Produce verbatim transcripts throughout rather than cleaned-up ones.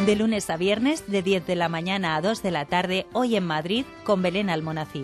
De lunes a viernes, de diez de la mañana a dos de la tarde, hoy en Madrid, con Belén Almonacid.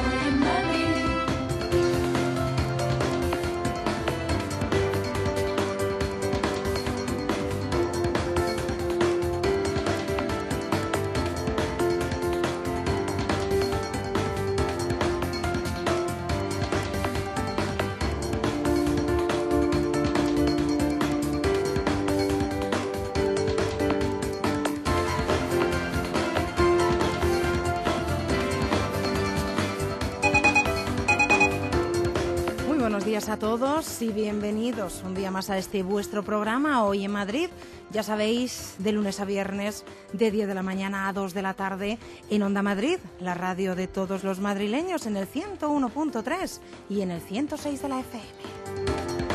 A todos y bienvenidos un día más a este vuestro programa Hoy en Madrid. Ya sabéis, de lunes a viernes, de diez de la mañana a dos de la tarde, en Onda Madrid, la radio de todos los madrileños, en el ciento uno punto tres y en el ciento seis de la F M.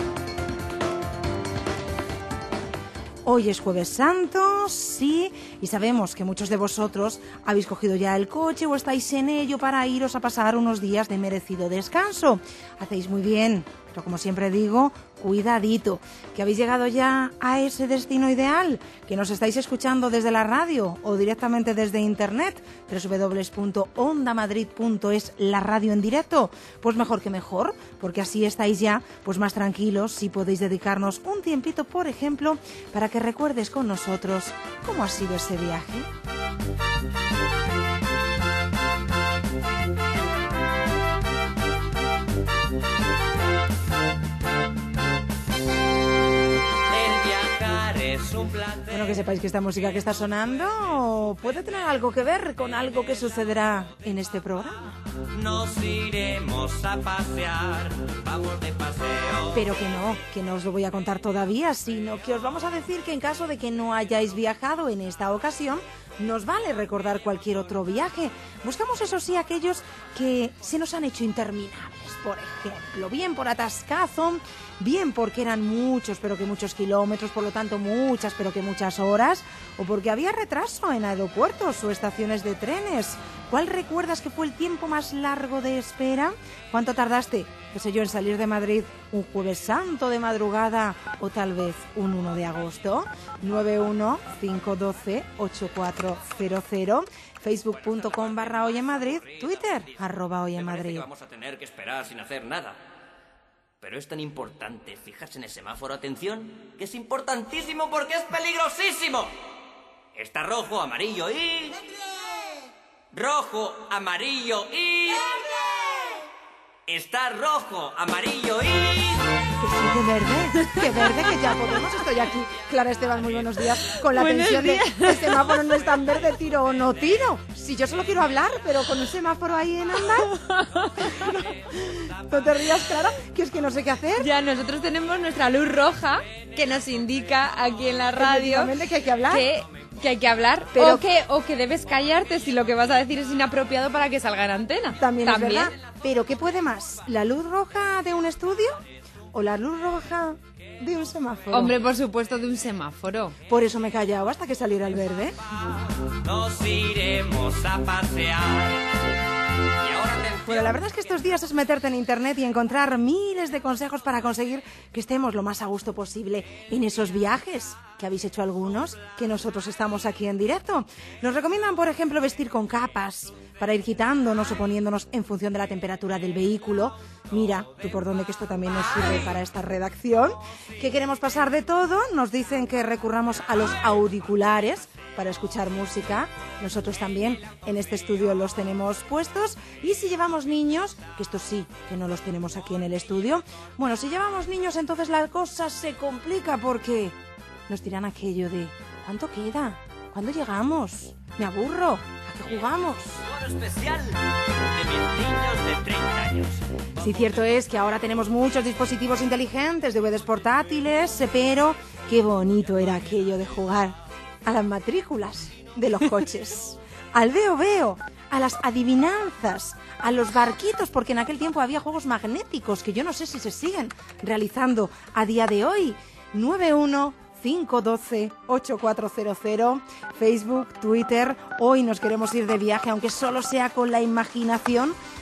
Hoy es Jueves Santo, sí, y sabemos que muchos de vosotros habéis cogido ya el coche o estáis en ello para iros a pasar unos días de merecido descanso. Hacéis muy bien, pero como siempre digo, cuidadito, que habéis llegado ya a ese destino ideal, que nos estáis escuchando desde la radio o directamente desde internet, doble u doble u doble u punto onda madrid punto es, la radio en directo. Pues mejor que mejor, porque así estáis ya pues más tranquilos y podéis dedicarnos un tiempito, por ejemplo, para que recuerdes con nosotros cómo ha sido ese viaje. Bueno, que sepáis que esta música que está sonando puede tener algo que ver con algo que sucederá en este programa. Nos iremos a pasear, vamos de paseo. Pero que no, que no os lo voy a contar todavía, sino que os vamos a decir que en caso de que no hayáis viajado en esta ocasión, nos vale recordar cualquier otro viaje. Buscamos, eso sí, aquellos que se nos han hecho interminables, por ejemplo, bien por atascazo, bien porque eran muchos, pero que muchos kilómetros, por lo tanto muchas, pero que muchas horas, o porque había retraso en aeropuertos o estaciones de trenes. ¿Cuál recuerdas que fue el tiempo más largo de espera? ¿Cuánto tardaste, qué sé yo, en salir de Madrid un Jueves Santo de madrugada o tal vez un uno de agosto? nueve uno cinco uno dos ocho cuatro cero cero, facebook punto com barra Hoy en Madrid, Twitter, arroba Hoy en Madrid. Que vamos a tener que esperar sin hacer nada. Pero es tan importante fijarse en el semáforo, atención, que es importantísimo porque es peligrosísimo. Está rojo, amarillo y... Rojo, amarillo y... Está rojo, amarillo y... Que sí, que verde, que verde, que ya podemos. Estoy aquí. Clara Esteban, muy buenos días. Con la Buenos tensión de días. el semáforo no es tan verde, tiro o no tiro. Si yo solo quiero hablar, pero con un semáforo ahí en andar. No te rías, Clara, que es que no sé qué hacer. Ya, nosotros tenemos nuestra luz roja que nos indica aquí en la radio Efectivamente, que hay que hablar. que, que hay que hablar, Pero- o, que, o que debes callarte si lo que vas a decir es inapropiado para que salga en antena. También, es verdad. Pero ¿qué puede más? ¿La luz roja de un estudio o la luz roja de un semáforo? Hombre, por supuesto, de un semáforo. Por eso me he callado hasta que saliera el verde. Nos iremos a pasear. Y ahora atención. Bueno, la verdad es que estos días es meterte en internet y encontrar miles de consejos para conseguir que estemos lo más a gusto posible en esos viajes, que habéis hecho algunos, que nosotros estamos aquí en directo. Nos recomiendan, por ejemplo, vestir con capas para ir quitándonos o poniéndonos en función de la temperatura del vehículo. Mira, tú por dónde, que esto también nos sirve para esta redacción. Que queremos pasar de todo, nos dicen que recurramos a los auriculares para escuchar música. Nosotros también en este estudio los tenemos puestos. Y si llevamos niños, que esto sí, que no los tenemos aquí en el estudio, bueno, si llevamos niños entonces la cosa se complica porque nos dirán aquello de ¿cuánto queda? ¿Cuándo llegamos? Me aburro. ¿A qué jugamos? Bono especial de mis niños de treinta años. Sí, cierto es que ahora tenemos muchos dispositivos inteligentes, D V Ds portátiles, pero qué bonito era aquello de jugar a las matrículas de los coches, al veo veo, a las adivinanzas, a los barquitos, porque en aquel tiempo había juegos magnéticos que yo no sé si se siguen realizando a día de hoy. nueve uno cinco uno dos ocho cuatro cero cero, Facebook, Twitter. Hoy nos queremos ir de viaje, aunque solo sea con la imaginación,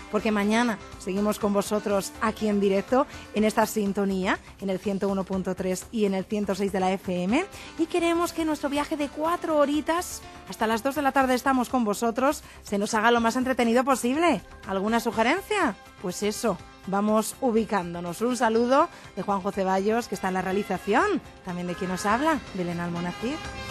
porque mañana seguimos con vosotros aquí en directo, en esta sintonía, en el ciento uno punto tres y en el ciento seis de la F M, y queremos que nuestro viaje de cuatro horitas, hasta las dos de la tarde estamos con vosotros, se nos haga lo más entretenido posible. ¿Alguna sugerencia? Pues eso, vamos ubicándonos. Un saludo de Juanjo Ceballos, que está en la realización, también de quien nos habla, Belén Almonacid.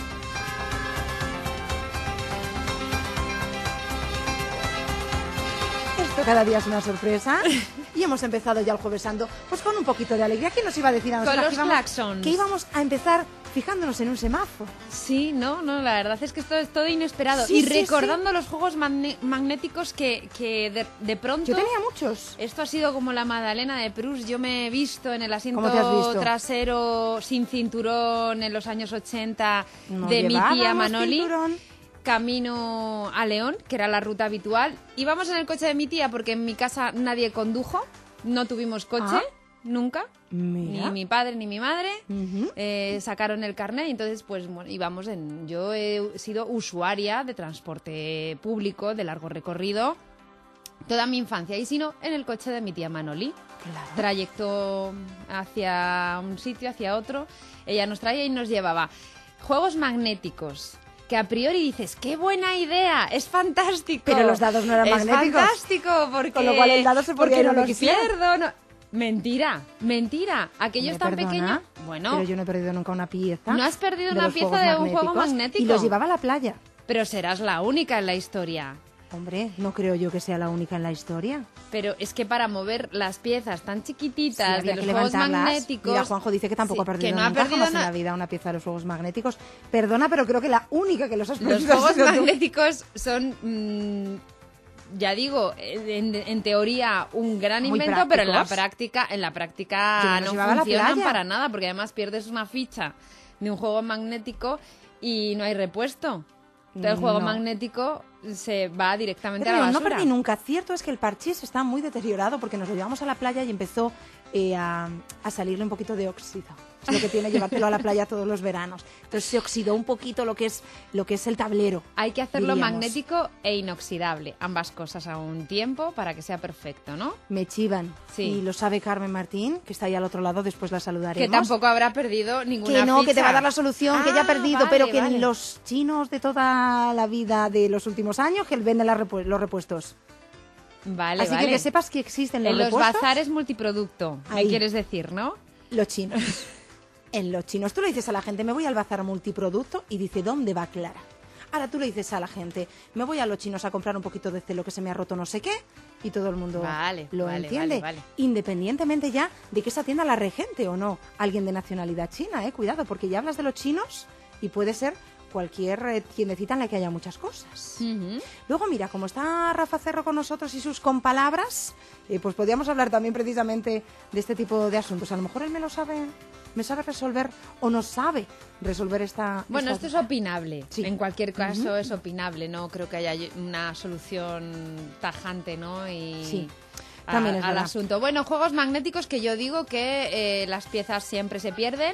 Esto cada día es una sorpresa y hemos empezado ya el Jueves Santo pues con un poquito de alegría. ¿Quién nos iba a decir a nosotros Con los que, íbamos, claxons. que íbamos a empezar fijándonos en un semáforo? Sí, no, no, la verdad es que esto es todo inesperado. Sí, y sí, recordando los juegos magne- magnéticos que, que de, de pronto... Yo tenía muchos. Esto ha sido como la Magdalena de Proust. Yo me he visto en el asiento ¿Cómo te has visto? trasero sin cinturón en los años ochenta No de mi tía llevábamos Manoli. cinturón. Camino a León, que era la ruta habitual. Íbamos en el coche de mi tía porque en mi casa nadie condujo. No tuvimos coche, Ah. nunca. Mira. Ni mi padre ni mi madre. Ujú. Eh, sacaron el carnet y entonces pues bueno, íbamos en... Yo he sido usuaria de transporte público de largo recorrido toda mi infancia, y si no, en el coche de mi tía Manoli. Claro. Trayecto hacia un sitio, hacia otro. Ella nos traía y nos llevaba juegos magnéticos, que a priori dices, ¡qué buena idea! ¡Es fantástico! Pero los dados no eran es magnéticos. ¡Es fantástico! Porque, Con lo cual el dado se podía porque ir no donde los quisiera. pierdo. No. Mentira, mentira. Aquello es Hombre, tan perdona, pequeño. Bueno, pero yo no he perdido nunca una pieza. ¿No has perdido de una los pieza juegos de un juego magnéticos magnético? Y los llevaba a la playa. pero serás la única en la historia. Hombre, no creo yo que sea la única en la historia. Pero es que para mover las piezas tan Sí, chiquititas había de que los juegos levantarlas. magnéticos... Mira, Juanjo dice que tampoco Sí, ha perdido que no ha nunca perdido jamás en na- la vida una pieza de los juegos magnéticos. Perdona, pero creo que la única que los has Los perdido ha juegos sido tú. magnéticos son, mm, ya digo, en, en teoría un gran Muy invento, pero en la prácticos. práctica, en la Yo práctica me los no llevaba a la funcionan playa. para nada, porque además pierdes una ficha de un juego magnético y no hay repuesto. Entonces el juego No. magnético se va directamente Pero a la no basura. perdí nunca. Cierto es que el parchís está muy deteriorado porque nos lo llevamos a la playa y empezó eh, a, a salirle un poquito de óxido. Es lo que tiene llevártelo a la playa todos los veranos. Entonces se oxidó un poquito lo que es lo que es el tablero. Hay que hacerlo diríamos. magnético e inoxidable, ambas cosas a un tiempo para que sea perfecto, ¿no? Me chivan. Sí. Y lo sabe Carmen Martín, que está ahí al otro lado, después la saludaremos. Que tampoco habrá perdido ninguna Que no, ficha. que te va a dar la solución, que ya ha Ah, perdido, vale, pero que vale. en los chinos de toda la vida de los últimos años, que venden las repu- los repuestos. Vale, Así vale. que que sepas que existen los En los repuestos. bazares multiproducto, ¿qué Ahí. quieres decir, no? Los chinos. En los chinos. Tú le dices a la gente, me voy al bazar multiproducto y dice, ¿dónde va Clara? Ahora tú le dices a la gente, me voy a los chinos a comprar un poquito de celo que se me ha roto no sé qué, y todo el mundo Vale, lo vale, entiende. vale, vale. Independientemente ya de que esa tienda la regente o no alguien de nacionalidad china, eh, cuidado, porque ya hablas de los chinos y puede ser cualquier eh, tiendecita en la que haya muchas cosas. Ujú. Luego, mira, como está Rafa Cerro con nosotros y sus compalabras, eh, pues podríamos hablar también precisamente de este tipo de asuntos. A lo mejor él me lo sabe, me sabe resolver o no sabe resolver esta... Bueno, esta esto es opinable. Sí. En cualquier caso es opinable. No creo que haya una solución tajante, ¿no? Y Sí, a- también es al verdad. asunto. Bueno, juegos magnéticos que yo digo que eh, las piezas siempre se pierden.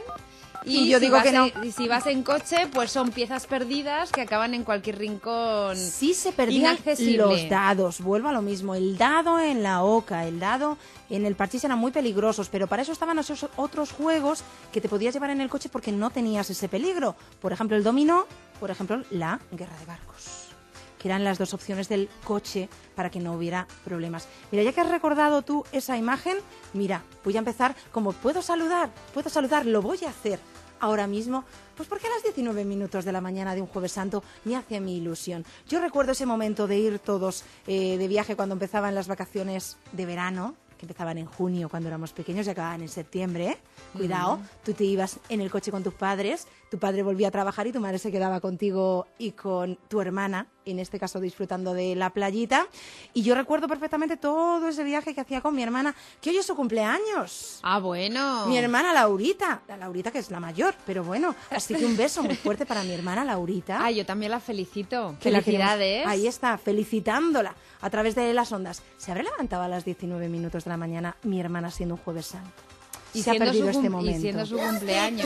Y yo si digo vas que no. en- y si vas en coche, pues son piezas perdidas que acaban en cualquier rincón. Sí se perdían inaccesible. los dados, vuelvo a lo mismo, el dado en la oca, el dado en el parchís eran muy peligrosos, pero para eso estaban esos otros juegos que te podías llevar en el coche porque no tenías ese peligro. Por ejemplo, el dominó, por ejemplo, la guerra de barcos, que eran las dos opciones del coche para que no hubiera problemas. Mira, ya que has recordado tú esa imagen, mira, voy a empezar como puedo saludar, puedo saludar, lo voy a hacer ahora mismo, pues porque a las diecinueve minutos de la mañana de un Jueves Santo me hace mi ilusión. Yo recuerdo ese momento de ir todos eh, de viaje cuando empezaban las vacaciones de verano, que empezaban en junio cuando éramos pequeños y acababan en septiembre, ¿eh? Cuidado, tú te ibas en el coche con tus padres, tu padre volvía a trabajar y tu madre se quedaba contigo y con tu hermana, en este caso disfrutando de la playita. Y yo recuerdo perfectamente todo ese viaje que hacía con mi hermana, que hoy es su cumpleaños. Ah, bueno. Mi hermana Laurita, la Laurita que es la mayor, pero bueno, así que un beso muy fuerte para mi hermana Laurita. Ah, yo también la felicito. que la queremos- Felicidades. Ahí está, felicitándola a través de las ondas. ¿Se habrá levantado a las diecinueve minutos de la mañana mi hermana siendo un Jueves Santo? Y Se ha siendo perdido su este cum- momento. Y siendo su cumpleaños.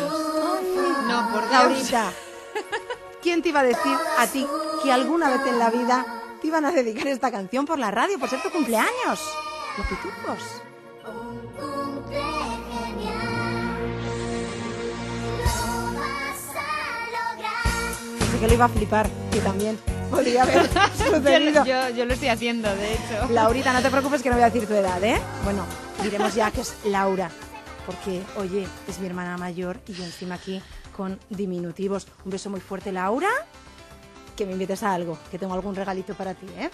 No, por Dios. Laurita, ¿quién te iba a decir a ti que alguna vez en la vida te iban a dedicar esta canción por la radio, por ser tu cumpleaños. Los pitufos. Pensé que lo iba a flipar, que también podría haber sucedido. yo, yo, yo lo estoy haciendo, de hecho. Laurita, no te preocupes que no voy a decir tu edad, ¿eh? Bueno, diremos ya que es Laura, porque, oye, es mi hermana mayor y yo encima aquí con diminutivos. Un beso muy fuerte, Laura, que me invites a algo, que tengo algún regalito para ti, ¿eh?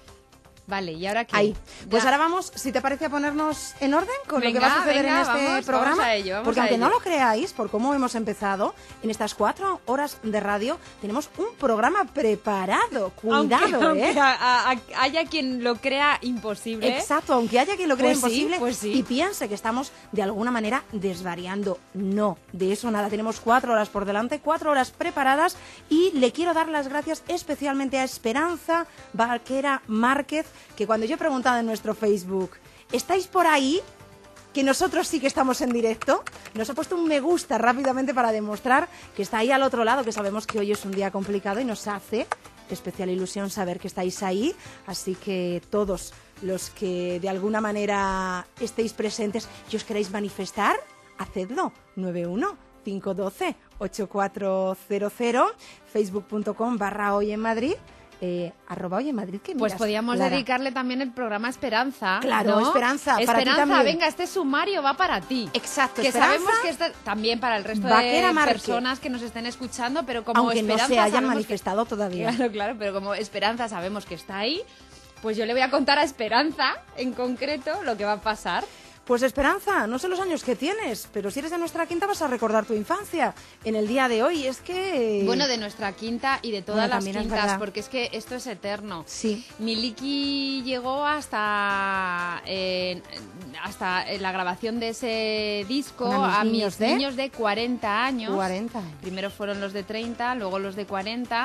Vale, ¿y ahora qué? Ahí. Pues Ya. ahora vamos, si te parece, a ponernos en orden con Venga, lo que va a suceder venga, en este vamos, programa. vamos a ello, vamos porque a aunque ello. no lo creáis, por cómo hemos empezado, en estas cuatro horas de radio tenemos un programa preparado. Cuidado, aunque, ¿eh? aunque a- a- haya quien lo crea imposible. Exacto, aunque haya quien lo crea Pues sí, imposible pues sí. y piense que estamos de alguna manera desvariando. No, de eso nada. Tenemos cuatro horas por delante, cuatro horas preparadas y le quiero dar las gracias especialmente a Esperanza Barquera Márquez, que cuando yo he preguntado en nuestro Facebook, ¿estáis por ahí? Que nosotros sí que estamos en directo, nos ha puesto un me gusta rápidamente para demostrar que está ahí al otro lado, que sabemos que hoy es un día complicado y nos hace especial ilusión saber que estáis ahí, así que todos los que de alguna manera estéis presentes y os queréis manifestar, hacedlo. nueve uno cinco uno dos ocho cuatro cero cero, facebook.com barra hoy en Madrid. Eh, arroba hoy en Madrid, que Pues miras, podíamos Clara. dedicarle también el programa a Esperanza. Claro, ¿no? Esperanza, para ti Esperanza, también. venga, este sumario va para ti. Exacto, Que Esperanza, sabemos que está también para el resto Vaquera de Márquez. personas que nos estén escuchando, pero como aunque no Esperanza se hayan sabemos que- manifestado todavía. Claro, claro, pero como Esperanza sabemos que está ahí, pues yo le voy a contar a Esperanza, en concreto, lo que va a pasar. Pues Esperanza, no sé los años que tienes, pero si eres de nuestra quinta vas a recordar tu infancia en el día de hoy. Es que... Bueno, de nuestra quinta y de todas Bueno, las también es quintas, verdad. porque es que esto es eterno. Sí. Miliki llegó hasta eh, hasta la grabación de ese disco Con a a mis mis niños de- niños de cuarenta años. cuarenta. Primero fueron los de treinta, luego los de cuarenta.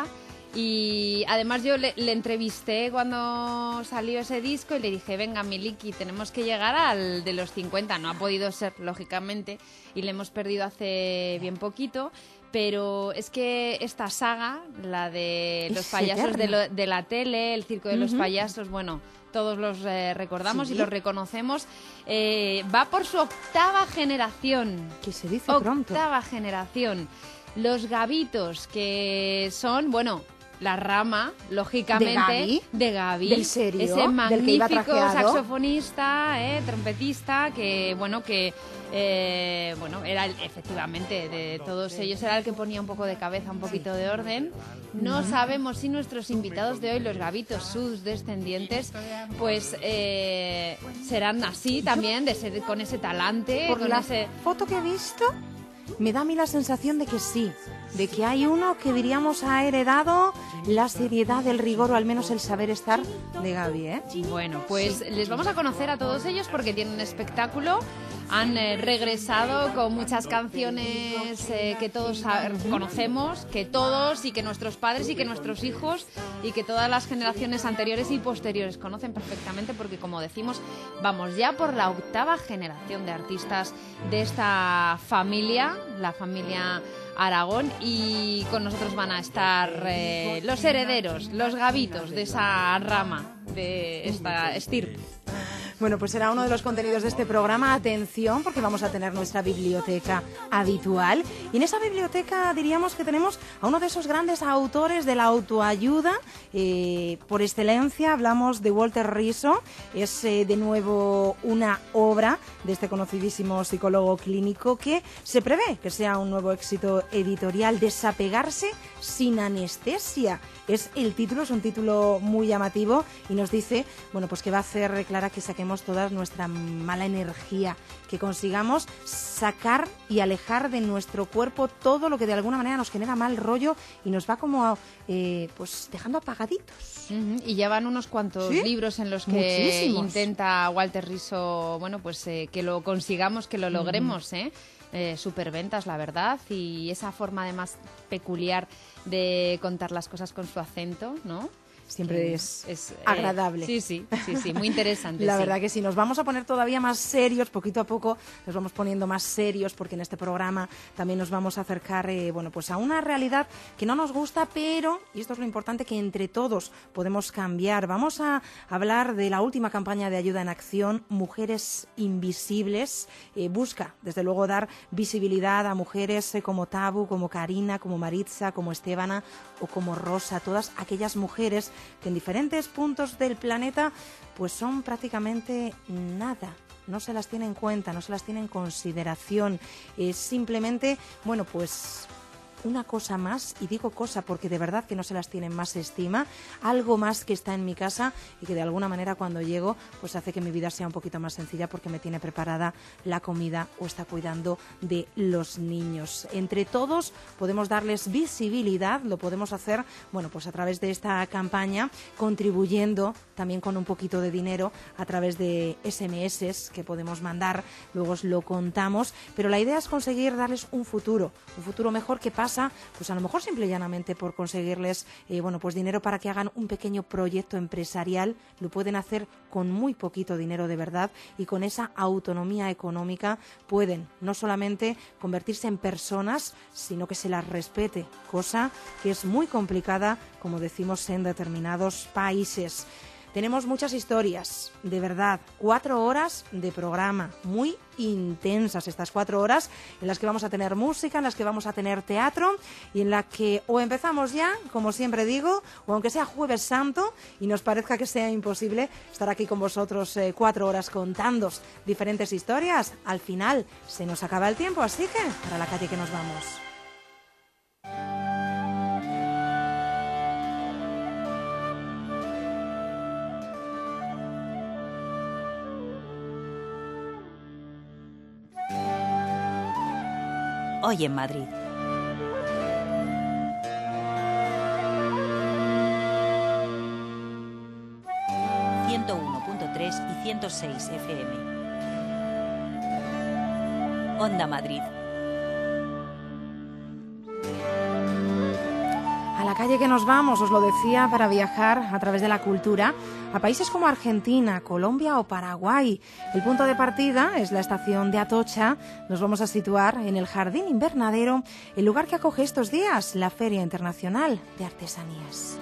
Y además yo le, le entrevisté cuando salió ese disco y le dije, venga, Miliki, tenemos que llegar al de los cincuenta. No ha podido ser, lógicamente, y le hemos perdido hace bien poquito. Pero es que esta saga, la de los Es payasos de, eterna. lo- de la tele, el circo de los payasos, bueno, todos los eh, recordamos Sí. y los reconocemos, eh, va por su octava generación. Que se dice pronto. Octava generación. Los Gavitos, que son, bueno, la rama, lógicamente, ¿De Gavi? de Gavi. ¿Del serio? Ese ¿Del que iba magnífico trajeado? saxofonista, eh, trompetista, que, bueno, que, eh, bueno, era el- efectivamente de todos ellos, era el que ponía un poco de cabeza, un poquito de orden. No sabemos si nuestros invitados de hoy, los Gavitos, sus descendientes, pues eh, serán así también, de ser, con ese talante, Por con la ese... foto que he visto, me da a mí la sensación de que sí, de que hay uno que diríamos ha heredado la seriedad, el rigor o al menos el saber estar de Gaby, ¿eh? Bueno, pues les vamos a conocer a todos ellos porque tienen un espectáculo. Han eh, regresado con muchas canciones eh, que todos sa- conocemos, que todos y que nuestros padres y que nuestros hijos y que todas las generaciones anteriores y posteriores conocen perfectamente porque, como decimos, vamos ya por la octava generación de artistas de esta familia, la familia Aragón, y con nosotros van a estar eh, los herederos, los Gavitos de esa rama, de esta estirpe. Bueno, pues será uno de los contenidos de este programa. Atención, porque vamos a tener nuestra biblioteca habitual. Y en esa biblioteca diríamos que tenemos a uno de esos grandes autores de la autoayuda. Eh, por excelencia hablamos de Walter Rizzo. Es eh, de nuevo una obra de este conocidísimo psicólogo clínico que se prevé que sea un nuevo éxito editorial. Desapegarse sin anestesia. Es el título, es un título muy llamativo y nos dice, bueno, pues que va a hacer clara que saquemos toda nuestra mala energía, que consigamos sacar y alejar de nuestro cuerpo todo lo que de alguna manera nos genera mal rollo y nos va como eh, pues dejando apagaditos. Ujú, y ya van unos cuantos ¿Sí? libros en los que Muchísimos. intenta Walter Rizzo, bueno, pues eh, que lo consigamos, que lo logremos, ¿eh? Eh, superventas, la verdad, y esa forma además peculiar de contar las cosas con su acento, ¿no? siempre es, es eh, agradable. Sí, sí, sí, sí, muy interesante. La sí. verdad que sí, nos vamos a poner todavía más serios, poquito a poco nos vamos poniendo más serios, porque en este programa también nos vamos a acercar eh, bueno, pues a una realidad que no nos gusta, pero, y esto es lo importante, que entre todos podemos cambiar. Vamos a hablar de la última campaña de ayuda en acción, Mujeres Invisibles. Eh, busca, desde luego, dar visibilidad a mujeres eh, como Tabu, como Karina, como Maritza, como Estebana o como Rosa, todas aquellas mujeres que en diferentes puntos del planeta pues son prácticamente nada. No se las tiene en cuenta, no se las tiene en consideración. Es simplemente, bueno, pues una cosa más, y digo cosa porque de verdad que no se las tienen más estima, algo más que está en mi casa y que de alguna manera cuando llego pues hace que mi vida sea un poquito más sencilla, porque me tiene preparada la comida o está cuidando de los niños. Entre todos podemos darles visibilidad, lo podemos hacer, bueno, pues a través de esta campaña, contribuyendo también con un poquito de dinero a través de ese eme eses que podemos mandar, luego os lo contamos, pero la idea es conseguir darles un futuro, un futuro mejor, que pasa pues a lo mejor simple y llanamente por conseguirles eh, bueno, pues dinero para que hagan un pequeño proyecto empresarial. Lo pueden hacer con muy poquito dinero de verdad, y con esa autonomía económica pueden no solamente convertirse en personas, sino que se las respete, cosa que es muy complicada, como decimos, en determinados países. Tenemos muchas historias, de verdad, cuatro horas de programa, muy intensas estas cuatro horas, en las que vamos a tener música, en las que vamos a tener teatro, y en la que o empezamos ya, como siempre digo, o aunque sea Jueves Santo y nos parezca que sea imposible estar aquí con vosotros eh, cuatro horas contándoos diferentes historias, al final se nos acaba el tiempo, así que para la calle que nos vamos. Hoy en Madrid. ciento uno punto tres y ciento seis efe eme. Onda Madrid. A la calle que nos vamos, os lo decía, para viajar a través de la cultura a países como Argentina, Colombia o Paraguay. El punto de partida es la estación de Atocha. Nos vamos a situar en el Jardín Invernadero, el lugar que acoge estos días la Feria Internacional de Artesanías.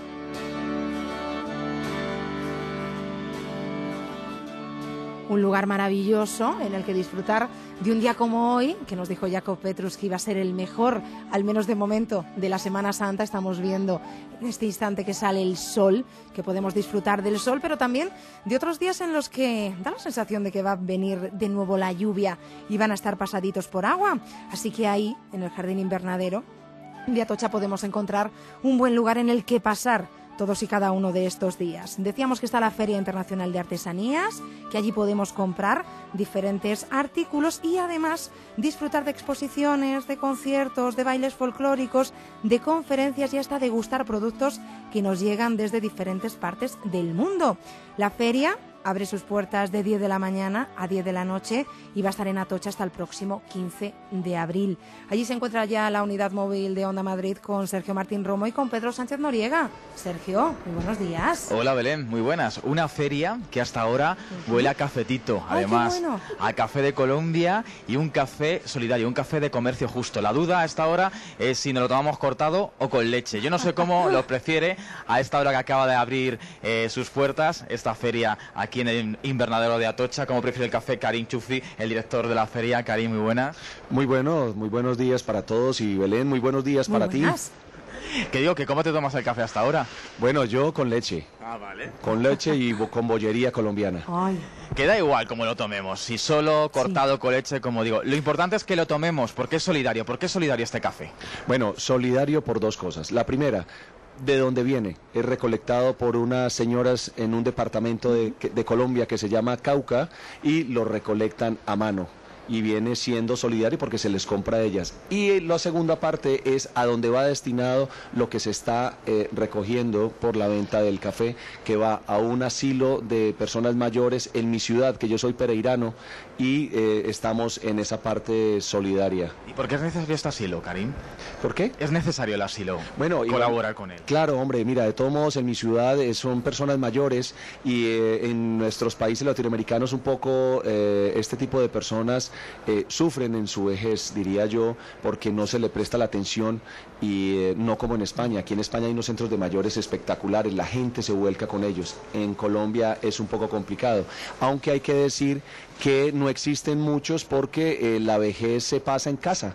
Un lugar maravilloso en el que disfrutar de un día como hoy, que nos dijo Jacob Petrus que iba a ser el mejor, al menos de momento, de la Semana Santa. Estamos viendo en este instante que sale el sol, que podemos disfrutar del sol, pero también de otros días en los que da la sensación de que va a venir de nuevo la lluvia y van a estar pasaditos por agua. Así que ahí, en el Jardín Invernadero de Atocha, podemos encontrar un buen lugar en el que pasar todos y cada uno de estos días. Decíamos que está la Feria Internacional de Artesanías, que allí podemos comprar diferentes artículos y además disfrutar de exposiciones, de conciertos, de bailes folclóricos, de conferencias y hasta degustar productos que nos llegan desde diferentes partes del mundo. La feria abre sus puertas de diez de la mañana a diez de la noche y va a estar en Atocha hasta el próximo quince de abril. Allí se encuentra ya la unidad móvil de Onda Madrid con Sergio Martín Romo y con Pedro Sánchez Noriega. Sergio, muy buenos días. Hola Belén, muy buenas. Una feria que hasta ahora huele a cafetito, además, Ay, qué bueno. a café de Colombia y un café solidario, un café de comercio justo. La duda a esta hora es si nos lo tomamos cortado o con leche. Yo no sé cómo lo prefiere a esta hora que acaba de abrir eh, sus puertas esta feria aquí en el Invernadero de Atocha. ¿Cómo prefiere el café Karim Chufi, el director de la feria? Karim, muy buenas. Muy buenos, muy buenos días para todos, y Belén, muy buenos días Muy para buenas. ti. Que digo, que ¿cómo te tomas el café hasta ahora? Bueno, yo con leche, Ah, vale. con leche y bo- con bollería colombiana. Ay, Queda igual como lo tomemos, si solo cortado con leche, como digo. Lo importante es que lo tomemos, porque es solidario. ¿Por qué es solidario este café? Bueno, solidario por dos cosas. La primera, de dónde viene. Es recolectado por unas señoras en un departamento de, de Colombia que se llama Cauca, y lo recolectan a mano. y viene siendo solidario porque se les compra a ellas. Y la segunda parte es a dónde va destinado lo que se está eh, recogiendo por la venta del café, que va a un asilo de personas mayores en mi ciudad, que yo soy pereirano, y eh, estamos en esa parte solidaria. ¿Y por qué es necesario este asilo, Karim? ¿Por qué? Es necesario el asilo, bueno, colaborar igual, con él. Claro, hombre, mira, de todos modos en mi ciudad eh, son personas mayores y eh, en nuestros países latinoamericanos un poco eh, este tipo de personas eh, sufren en su vejez, diría yo, porque no se le presta la atención y eh, no como en España. Aquí en España hay unos centros de mayores espectaculares, la gente se vuelca con ellos. En Colombia es un poco complicado, aunque hay que decir que no existen muchos porque eh, la vejez se pasa en casa.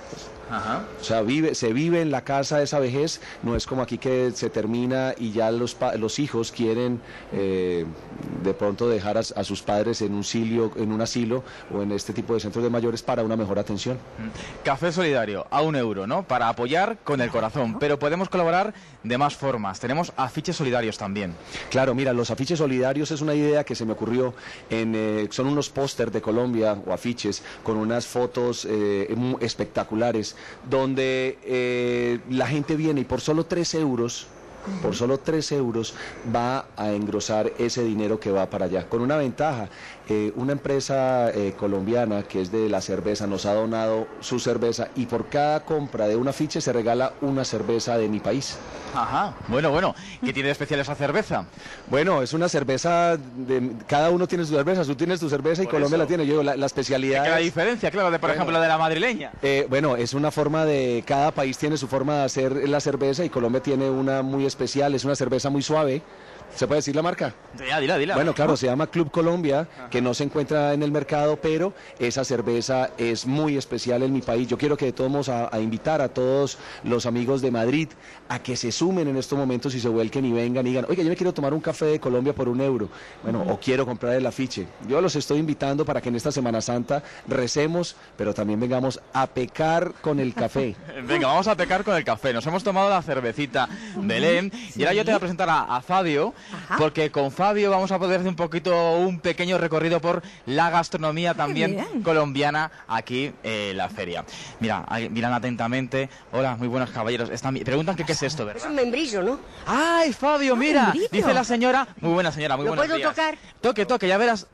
Ajá. O sea, vive, se vive en la casa esa vejez, no es como aquí que se termina y ya los, pa los hijos quieren eh, de pronto dejar a, a sus padres en un, silio, en un asilo o en este tipo de centros de mayores para una mejor atención. Café solidario, a un euro, ¿no? Para apoyar con el corazón, pero podemos colaborar de más formas. Tenemos afiches solidarios también. Claro, mira, los afiches solidarios es una idea que se me ocurrió, en, eh, son unos póster de Colombia o afiches con unas fotos eh, espectaculares, donde eh, la gente viene y por solo tres euros, por solo tres euros va a engrosar ese dinero que va para allá. Con una ventaja, eh, una empresa eh, colombiana que es de la cerveza nos ha donado su cerveza y por cada compra de un afiche se regala una cerveza de mi país. Ajá, bueno, bueno, ¿qué tiene de especial esa cerveza? Bueno, es una cerveza, de, cada uno tiene su cerveza, tú tienes tu cerveza y Por Colombia eso. la tiene, yo la, la especialidad... ¿Qué es la es- diferencia, claro, de por Bueno. ejemplo la de la madrileña? Eh, bueno, es una forma de, cada país tiene su forma de hacer la cerveza y Colombia tiene una muy especial, es una cerveza muy suave. ¿Se puede decir la marca? Dila, dila, dila. Bueno, claro, se llama Club Colombia, que no se encuentra en el mercado, pero esa cerveza es muy especial en mi país. Yo quiero que de todos modos a, a invitar a todos los amigos de Madrid a que se sumen en estos momentos y se vuelquen y vengan y digan, oiga, yo me quiero tomar un café de Colombia por un euro, bueno, o quiero comprar el afiche. Yo los estoy invitando para que en esta Semana Santa recemos, pero también vengamos a pecar con el café. Venga, vamos a pecar con el café. Nos hemos tomado la cervecita Belén y ahora yo te voy a presentar a, a Fabio, Ajá. porque con Fabio vamos a poder hacer un poquito, un pequeño recorrido por la gastronomía también bien. colombiana aquí en la feria. Mira, ahí, miran atentamente. Hola, muy buenos caballeros. Están, preguntan que qué es esto, Es ¿verdad? un membrillo, ¿no? ¡Ay, Fabio, mira! membrillo. Dice la señora. Muy buena señora, muy ¿Lo buenos puedo días. tocar? Toque, toque, ya verás.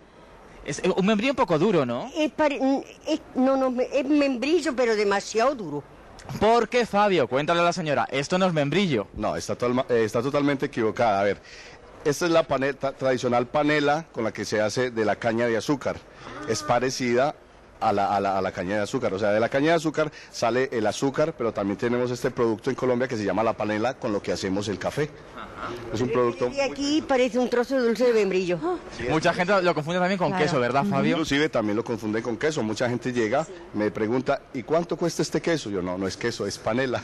Es un membrillo un poco duro, ¿no? Es pare- es- no, no, es membrillo, pero demasiado duro. ¿Por qué, Fabio? Cuéntale a la señora. Esto no es membrillo. No, está, totalma- eh, está totalmente equivocada. A ver, esta es la pane- ta- tradicional panela con la que se hace de la caña de azúcar. Es parecida a la, a, la, a la caña de azúcar. O sea, de la caña de azúcar sale el azúcar, pero también tenemos este producto en Colombia que se llama la panela con lo que hacemos el café. Es un producto... Y aquí parece un trozo de dulce de membrillo. Mucha gente lo confunde también con Claro. queso, ¿verdad, Fabio? Inclusive también lo confunden con queso. Mucha gente llega, me pregunta, ¿y cuánto cuesta este queso? Yo, no, no es queso, es panela.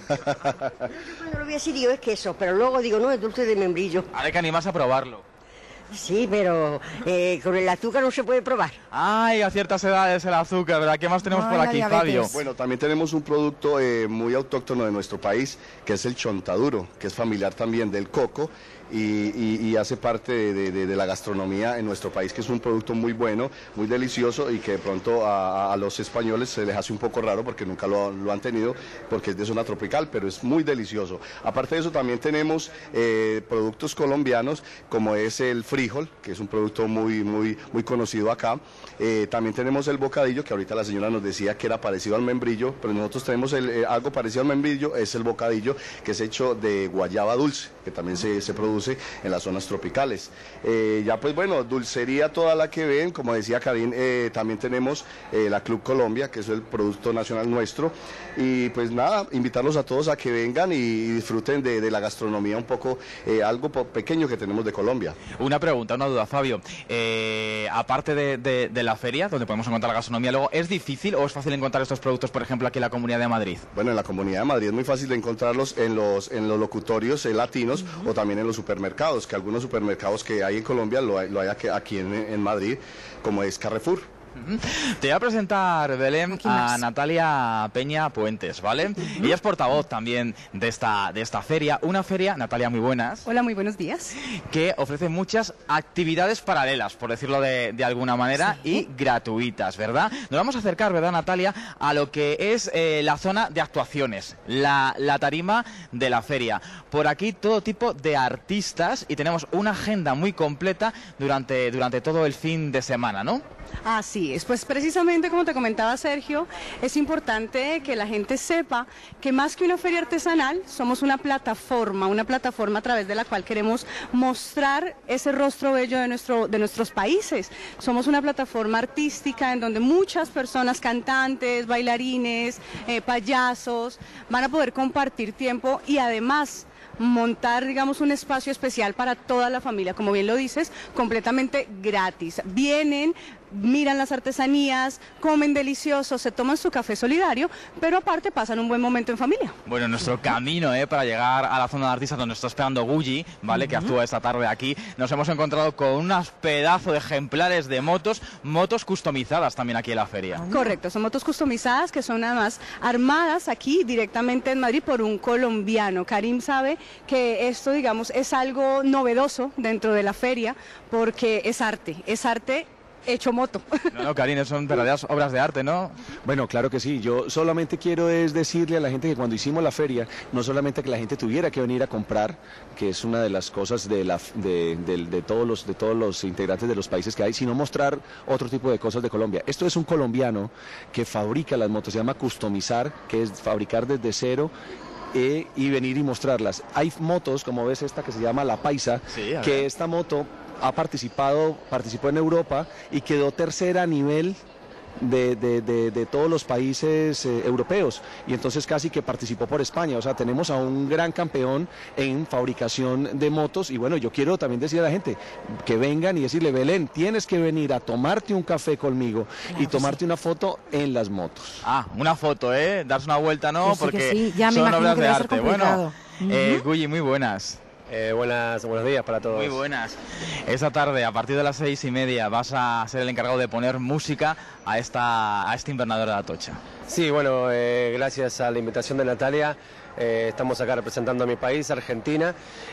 Cuando lo voy a decir digo es queso, pero luego digo no, es dulce de membrillo. Ahora hay que animarse a probarlo. Sí, pero eh, con el azúcar no se puede probar. Ay, a ciertas edades el azúcar, ¿verdad? ¿Qué más tenemos Ay, por la aquí, diabetes. Fabio? Bueno, también tenemos un producto eh, muy autóctono de nuestro país, que es el chontaduro, que es familiar también del coco y, y- y hace parte de, de- de la gastronomía en nuestro país, que es un producto muy bueno, muy delicioso y que de pronto a, a los españoles se les hace un poco raro porque nunca lo, lo han tenido, porque es de zona tropical, pero es muy delicioso. Aparte de eso, también tenemos eh, productos colombianos, como es el frijol, que es un producto muy, muy, muy conocido acá. Eh, también tenemos el bocadillo, que ahorita la señora nos decía que era parecido al membrillo, pero nosotros tenemos el, eh, algo parecido al membrillo, es el bocadillo, que es hecho de guayaba dulce, que también se, se produce en las zonas tropicales. Eh, ya pues bueno, dulcería toda la que ven, como decía Karim, eh, también tenemos eh, la Club Colombia, que es el producto nacional nuestro, y pues nada, invitarlos a todos a que vengan y, y disfruten de, de la gastronomía un poco, eh, algo po- pequeño que tenemos de Colombia. Una pregunta, una duda, Fabio. Eh, aparte de, de- de la feria, donde podemos encontrar la gastronomía, luego, ¿es difícil o es fácil encontrar estos productos, por ejemplo, aquí en la Comunidad de Madrid? Bueno, en la Comunidad de Madrid es muy fácil de encontrarlos en los, en los locutorios eh, latinos o también en los supermercados, que algunos supermercados que hay en Colombia lo hay, lo hay aquí, aquí en, en Madrid, como es Carrefour. Te voy a presentar, Belén, a Natalia Peña Puentes, ¿vale? Uh-huh. Ella es portavoz también de esta, de esta feria. Una feria, Natalia, muy buenas. Hola, muy buenos días. Que ofrece muchas actividades paralelas, por decirlo de, de alguna manera, sí. y gratuitas, ¿verdad? Nos vamos a acercar, ¿verdad, Natalia?, a lo que es eh, la zona de actuaciones, la, la tarima de la feria. Por aquí todo tipo de artistas y tenemos una agenda muy completa durante, durante todo el fin de semana, ¿no? Así es, pues precisamente como te comentaba Sergio, es importante que la gente sepa que más que una feria artesanal, somos una plataforma, una plataforma a través de la cual queremos mostrar ese rostro bello de, nuestro, de nuestros países. Somos una plataforma artística en donde muchas personas, cantantes, bailarines, eh, payasos, van a poder compartir tiempo y además montar, digamos, un espacio especial para toda la familia, como bien lo dices, completamente gratis. Vienen, miran las artesanías, comen delicioso, se toman su café solidario, pero aparte pasan un buen momento en familia. Bueno, nuestro camino eh, para llegar a la zona de artistas donde está esperando Gulli, ¿vale? Uh-huh. Que actúa esta tarde aquí, nos hemos encontrado con unos pedazos de ejemplares de motos, motos customizadas también aquí en la feria. Correcto, son motos customizadas que son además armadas aquí directamente en Madrid por un colombiano. Karim sabe que esto, digamos, es algo novedoso dentro de la feria porque es arte, es arte hecho moto. No, no, Karim, son verdaderas obras de arte, ¿no? Bueno, claro que sí. Yo solamente quiero es decirle a la gente que cuando hicimos la feria, no solamente que la gente tuviera que venir a comprar, que es una de las cosas de, la, de, de, de, todos los, de todos los integrantes de los países que hay, sino mostrar otro tipo de cosas de Colombia. Esto es un colombiano que fabrica las motos, se llama customizar, que es fabricar desde cero. Eh, y venir y mostrarlas. Hay motos, como ves esta que se llama La Paisa, sí, que esta moto ha participado, participó en Europa y quedó tercera a nivel de, de, de, de todos los países eh, europeos, y entonces casi que participó por España. O sea, tenemos a un gran campeón en fabricación de motos. Y bueno, yo quiero también decir a la gente que vengan y decirle: Belén, tienes que venir a tomarte un café conmigo, claro, y tomarte sí. una foto en las motos. Ah, una foto, ¿eh? Darse una vuelta, ¿no? Sí, porque sí. Ya son obras de arte. Bueno, uh-huh. eh, Gulli, muy buenas. Eh, buenas, buenos días para todos. Muy buenas. Esta tarde, a partir de las seis y media, vas a ser el encargado de poner música a esta, a este invernadero de Atocha. Sí, bueno, eh, gracias a la invitación de Natalia, eh, estamos acá representando a mi país, Argentina,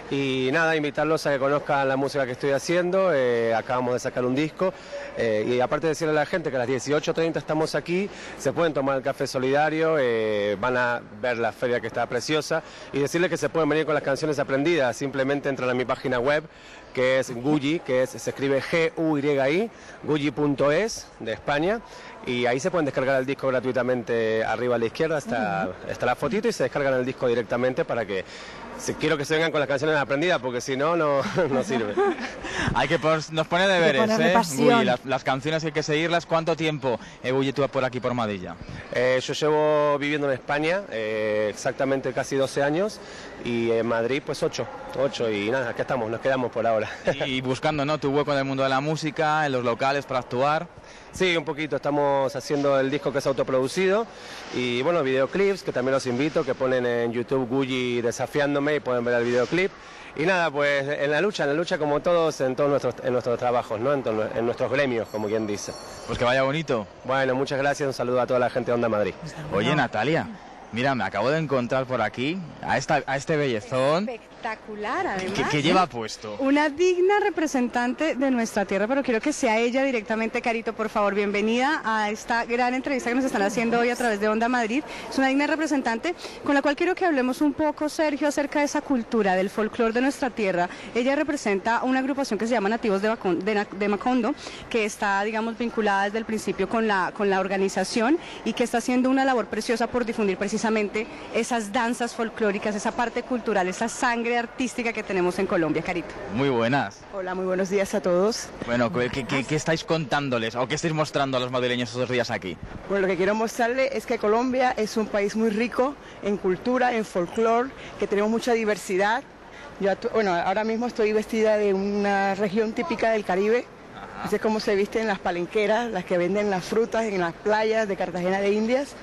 y nada, invitarlos a que conozcan la música que estoy haciendo. Eh, acabamos de sacar un disco, eh, y aparte de decirle a la gente que a las dieciocho treinta estamos aquí, se pueden tomar el café solidario, eh, van a ver la feria que está preciosa, y decirles que se pueden venir con las canciones aprendidas. Simplemente entran a mi página web, que es Gulli, que es, se escribe G U Y I, Gulli punto es, de España, y ahí se pueden descargar el disco gratuitamente. Arriba a la izquierda está, uh-huh. está la fotito, y se descargan el disco directamente para que, si quiero que se vengan con las canciones aprendidas, porque si no, no, no sirve. Hay que pos, nos pone deberes, ¿eh? Gulli, las, las canciones hay que seguirlas. ¿Cuánto tiempo, eh, Gulli, tú por aquí por Madilla? Eh, yo llevo viviendo en España eh, exactamente casi doce años, y en Madrid pues ocho, ocho, y nada, aquí estamos, nos quedamos por ahora. Y buscando, ¿no?, tu hueco en el mundo de la música, en los locales para actuar. Sí, un poquito, estamos haciendo el disco que es autoproducido, y bueno, videoclips, que también los invito, que ponen en YouTube Gulli Desafiándome y pueden ver el videoclip. Y nada, pues en la lucha, en la lucha como todos, en todos nuestros, en nuestros trabajos, ¿no? En, to, en nuestros gremios, como quien dice. Pues que vaya bonito. Bueno, muchas gracias, un saludo a toda la gente de Onda Madrid. Oye, Natalia, mira, me acabo de encontrar por aquí a, esta, a este bellezón. Espectacular, además. ¿Qué, qué lleva puesto? Una digna representante de nuestra tierra, pero quiero que sea ella directamente. Carito, por favor, bienvenida a esta gran entrevista que nos están haciendo hoy a través de Onda Madrid. Es una digna representante con la cual quiero que hablemos un poco, Sergio, acerca de esa cultura, del folclore de nuestra tierra. Ella representa una agrupación que se llama Nativos de, Bacon, de, de Macondo, que está, digamos, vinculada desde el principio con la, con la organización, y que está haciendo una labor preciosa por difundir precisamente esas danzas folclóricas, esa parte cultural, esa sangre artística que tenemos en Colombia. Carito. Muy buenas. Hola, muy buenos días a todos. Bueno, ¿qué, qué, qué estáis contándoles o qué estáis mostrando a los madrileños estos días aquí? Bueno, lo que quiero mostrarles es que Colombia es un país muy rico en cultura, en folclore, que tenemos mucha diversidad. Yo, bueno, ahora mismo estoy vestida de una región típica del Caribe. Así es como se visten las palenqueras, las que venden las frutas en las playas de Cartagena de Indias.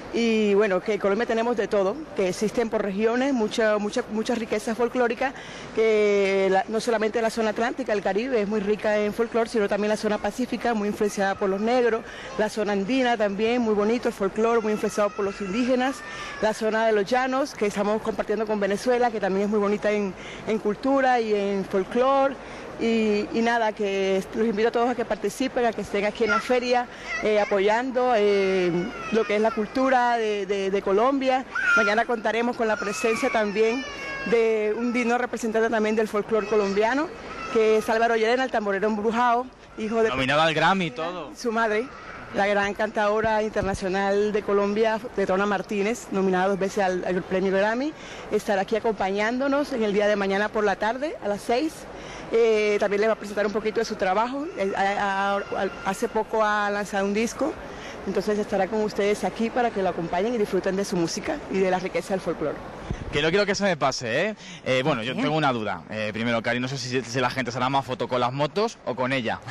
y bueno, que en Colombia tenemos de todo, que existen por regiones mucha, mucha, mucha riqueza folclórica, que la, no solamente la zona atlántica, el Caribe es muy rica en folclore, sino también la zona pacífica, muy influenciada por los negros, la zona andina también, muy bonito el folclore, muy influenciado por los indígenas, la zona de los llanos, que estamos compartiendo con Venezuela, que también es muy bonita en, en cultura y en folclore. Y, y nada, que los invito a todos a que participen, a que estén aquí en la feria eh, apoyando eh, lo que es la cultura de, de, de Colombia. Mañana contaremos con la presencia también de un digno representante también del folclore colombiano, que es Álvaro Llerena, el tamborero embrujado, hijo de... Nominado al Grammy y todo. Su madre, la gran cantadora internacional de Colombia, Petrona Martínez, nominada dos veces al, al premio Grammy, estará aquí acompañándonos en el día de mañana por la tarde, a las seis. Eh, también les va a presentar un poquito de su trabajo. Eh, a, a, a, hace poco ha lanzado un disco, entonces estará con ustedes aquí para que lo acompañen y disfruten de su música y de la riqueza del folclore. Que no quiero que se me pase, ¿eh? eh bueno, yo tengo una duda. Eh, primero, Cari, no sé si, si la gente será más foto con las motos o con ella.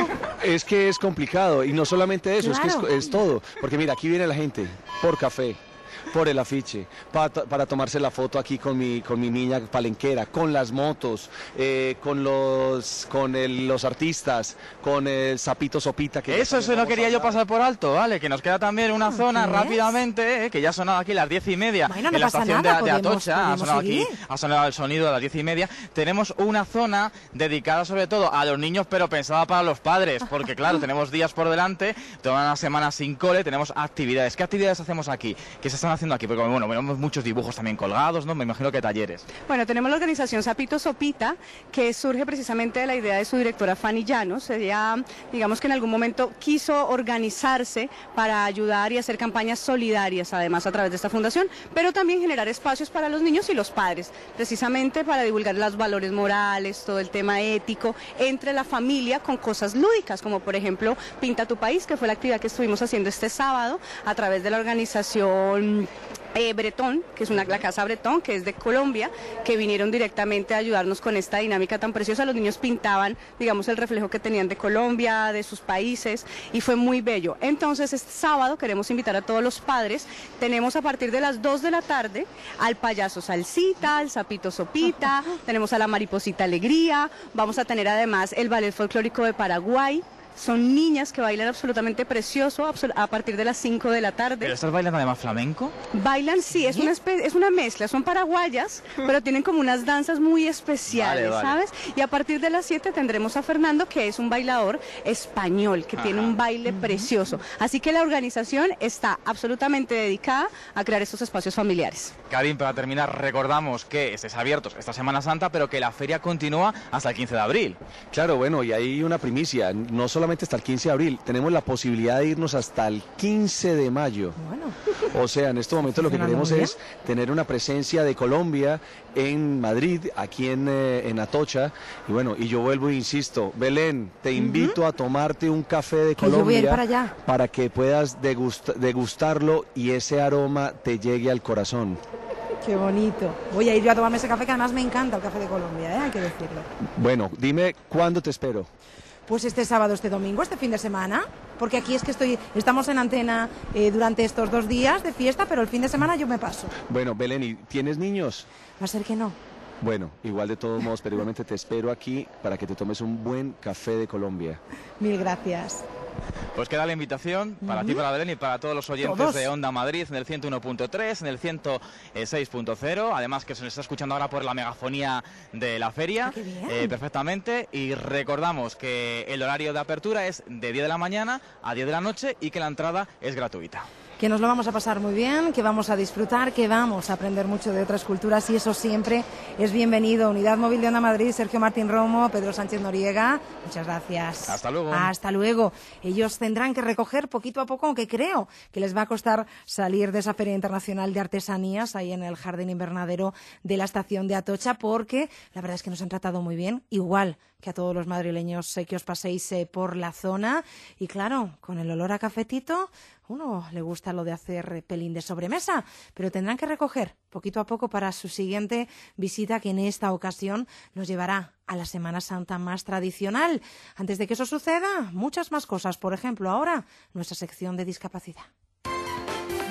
Es que es complicado, y no solamente eso, Claro. es que es, es todo. Porque mira, aquí viene la gente por café, por el afiche, para, para tomarse la foto aquí con mi, con mi niña palenquera, con las motos, eh, con los con el, los artistas, con el sapito sopita. Que Eso, eso no quería yo pasar por alto, ¿vale? Que nos queda también una zona ¿Qué rápidamente, eh, que ya ha sonado aquí a las diez y media Bueno, no en la pasa estación nada, de, de podemos- Atocha, ha podemos sonado aquí, seguir. ha sonado el sonido a las diez y media. Tenemos una zona dedicada sobre todo a los niños, pero pensada para los padres, porque claro, tenemos días por delante, toda una semana sin cole, tenemos actividades. ¿Qué actividades hacemos aquí? ¿Qué se están haciendo aquí? Porque bueno, vemos muchos dibujos también colgados, ¿no? Me imagino que talleres. Bueno, tenemos la organización Sapito Sopita, que surge precisamente de la idea de su directora Fanny Llanos. Ella, digamos que en algún momento quiso organizarse para ayudar y hacer campañas solidarias, además a través de esta fundación, pero también generar espacios para los niños y los padres, precisamente para divulgar los valores morales, todo el tema ético, entre la familia con cosas lúdicas, como por ejemplo Pinta tu País, que fue la actividad que estuvimos haciendo este sábado a través de la organización Eh, Bretón, que es una, la Casa Bretón, que es de Colombia, que vinieron directamente a ayudarnos con esta dinámica tan preciosa. Los niños pintaban, digamos, el reflejo que tenían de Colombia, de sus países, y fue muy bello. Entonces, este sábado queremos invitar a todos los padres. Tenemos a partir de las dos de la tarde al payaso Salsita, al sapito Sopita, tenemos a la mariposita Alegría, vamos a tener además el ballet folclórico de Paraguay. Son niñas que bailan absolutamente precioso absol- a partir de las cinco de la tarde. ¿Pero estás bailando además flamenco? Bailan, sí, es una, espe- es una mezcla, son paraguayas, pero tienen como unas danzas muy especiales, Vale, vale. ¿sabes? Y a partir de las siete tendremos a Fernando, que es un bailador español, que tiene un baile precioso. Así que la organización está absolutamente dedicada a crear estos espacios familiares. Karim, para terminar, recordamos que estáis abiertos esta Semana Santa, pero que la feria continúa hasta el quince de abril. Claro, bueno, y hay una primicia, no solamente hasta el quince de abril, tenemos la posibilidad de irnos hasta el quince de mayo. Bueno. O sea, en este momento lo que Funcionando queremos muy es tener una presencia de Colombia en Madrid, aquí en, eh, en Atocha. Y bueno, y yo vuelvo e insisto, Belén, te invito a tomarte un café de Que yo voy a Colombia ir para allá. para que puedas degust- degustarlo y ese aroma te llegue al corazón. Qué bonito. Voy a ir yo a tomarme ese café, que además me encanta el café de Colombia, ¿eh? Hay que decirlo. Bueno, dime cuándo te espero. Pues este sábado, este domingo, este fin de semana, porque aquí es que estoy, estamos en antena eh, durante estos dos días de fiesta, pero el fin de semana yo me paso. Bueno, Belén, ¿y tienes niños? Va a ser que no. Bueno, igual de todos modos, pero igualmente te espero aquí para que te tomes un buen café de Colombia. Mil gracias. Pues queda la invitación para ti, para Belén y para todos los oyentes Todos. de Onda Madrid en el ciento uno punto tres, en el ciento seis punto cero. Además que se nos está escuchando ahora por la megafonía de la feria. Ah, qué bien. eh, perfectamente. Y recordamos que el horario de apertura es de diez de la mañana a diez de la noche y que la entrada es gratuita. Que nos lo vamos a pasar muy bien, que vamos a disfrutar, que vamos a aprender mucho de otras culturas y eso siempre es bienvenido. Unidad Móvil de Onda Madrid, Sergio Martín Romo, Pedro Sánchez Noriega, muchas gracias. Hasta luego. Hasta luego. Ellos tendrán que recoger poquito a poco, aunque creo que les va a costar salir de esa Feria Internacional de Artesanías ahí en el Jardín Invernadero de la estación de Atocha, porque la verdad es que nos han tratado muy bien, igual que a todos los madrileños eh, que os paséis eh, por la zona. Y claro, con el olor a cafetito, uno le gusta lo de hacer eh, pelín de sobremesa, pero tendrán que recoger poquito a poco para su siguiente visita, que en esta ocasión nos llevará a la Semana Santa más tradicional. Antes de que eso suceda, muchas más cosas. Por ejemplo, ahora, nuestra sección de discapacidad.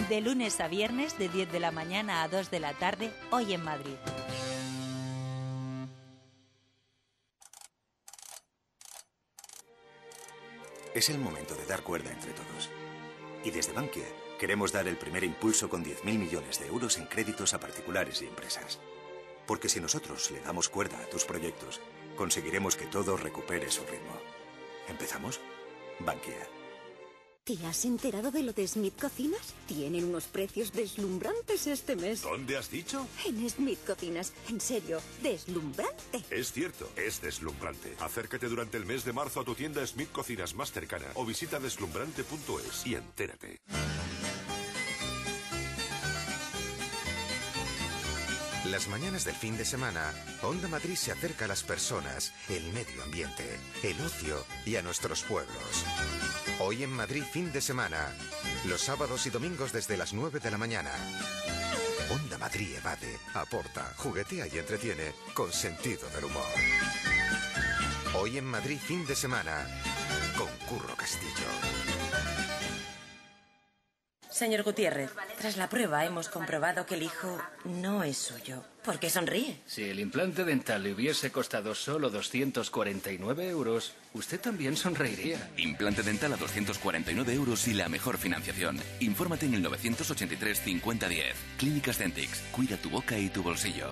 De lunes a viernes, de diez de la mañana a dos de la tarde, Hoy en Madrid. Es el momento de dar cuerda entre todos. Y desde Bankia queremos dar el primer impulso con diez mil millones de euros en créditos a particulares y empresas. Porque si nosotros le damos cuerda a tus proyectos, conseguiremos que todo recupere su ritmo. ¿Empezamos? Bankia. ¿Te has enterado de lo de Smith Cocinas? Tienen unos precios deslumbrantes este mes. ¿Dónde has dicho? En Smith Cocinas. En serio, deslumbrante. Es cierto, es deslumbrante. Acércate durante el mes de marzo a tu tienda Smith Cocinas más cercana o visita deslumbrante punto es y entérate. Las mañanas del fin de semana, Onda Madrid se acerca a las personas, el medio ambiente, el ocio y a nuestros pueblos. Hoy en Madrid fin de semana, los sábados y domingos desde las nueve de la mañana. Onda Madrid evade, aporta, juguetea y entretiene con sentido del humor. Hoy en Madrid fin de semana, con Curro Castillo. Señor Gutiérrez, tras la prueba hemos comprobado que el hijo no es suyo. ¿Por qué sonríe? Si el implante dental le hubiese costado solo doscientos cuarenta y nueve euros, usted también sonreiría. Implante dental a doscientos cuarenta y nueve euros y la mejor financiación. Infórmate en el novecientos ochenta y tres cincuenta diez. Clínicas Dentix. Cuida tu boca y tu bolsillo.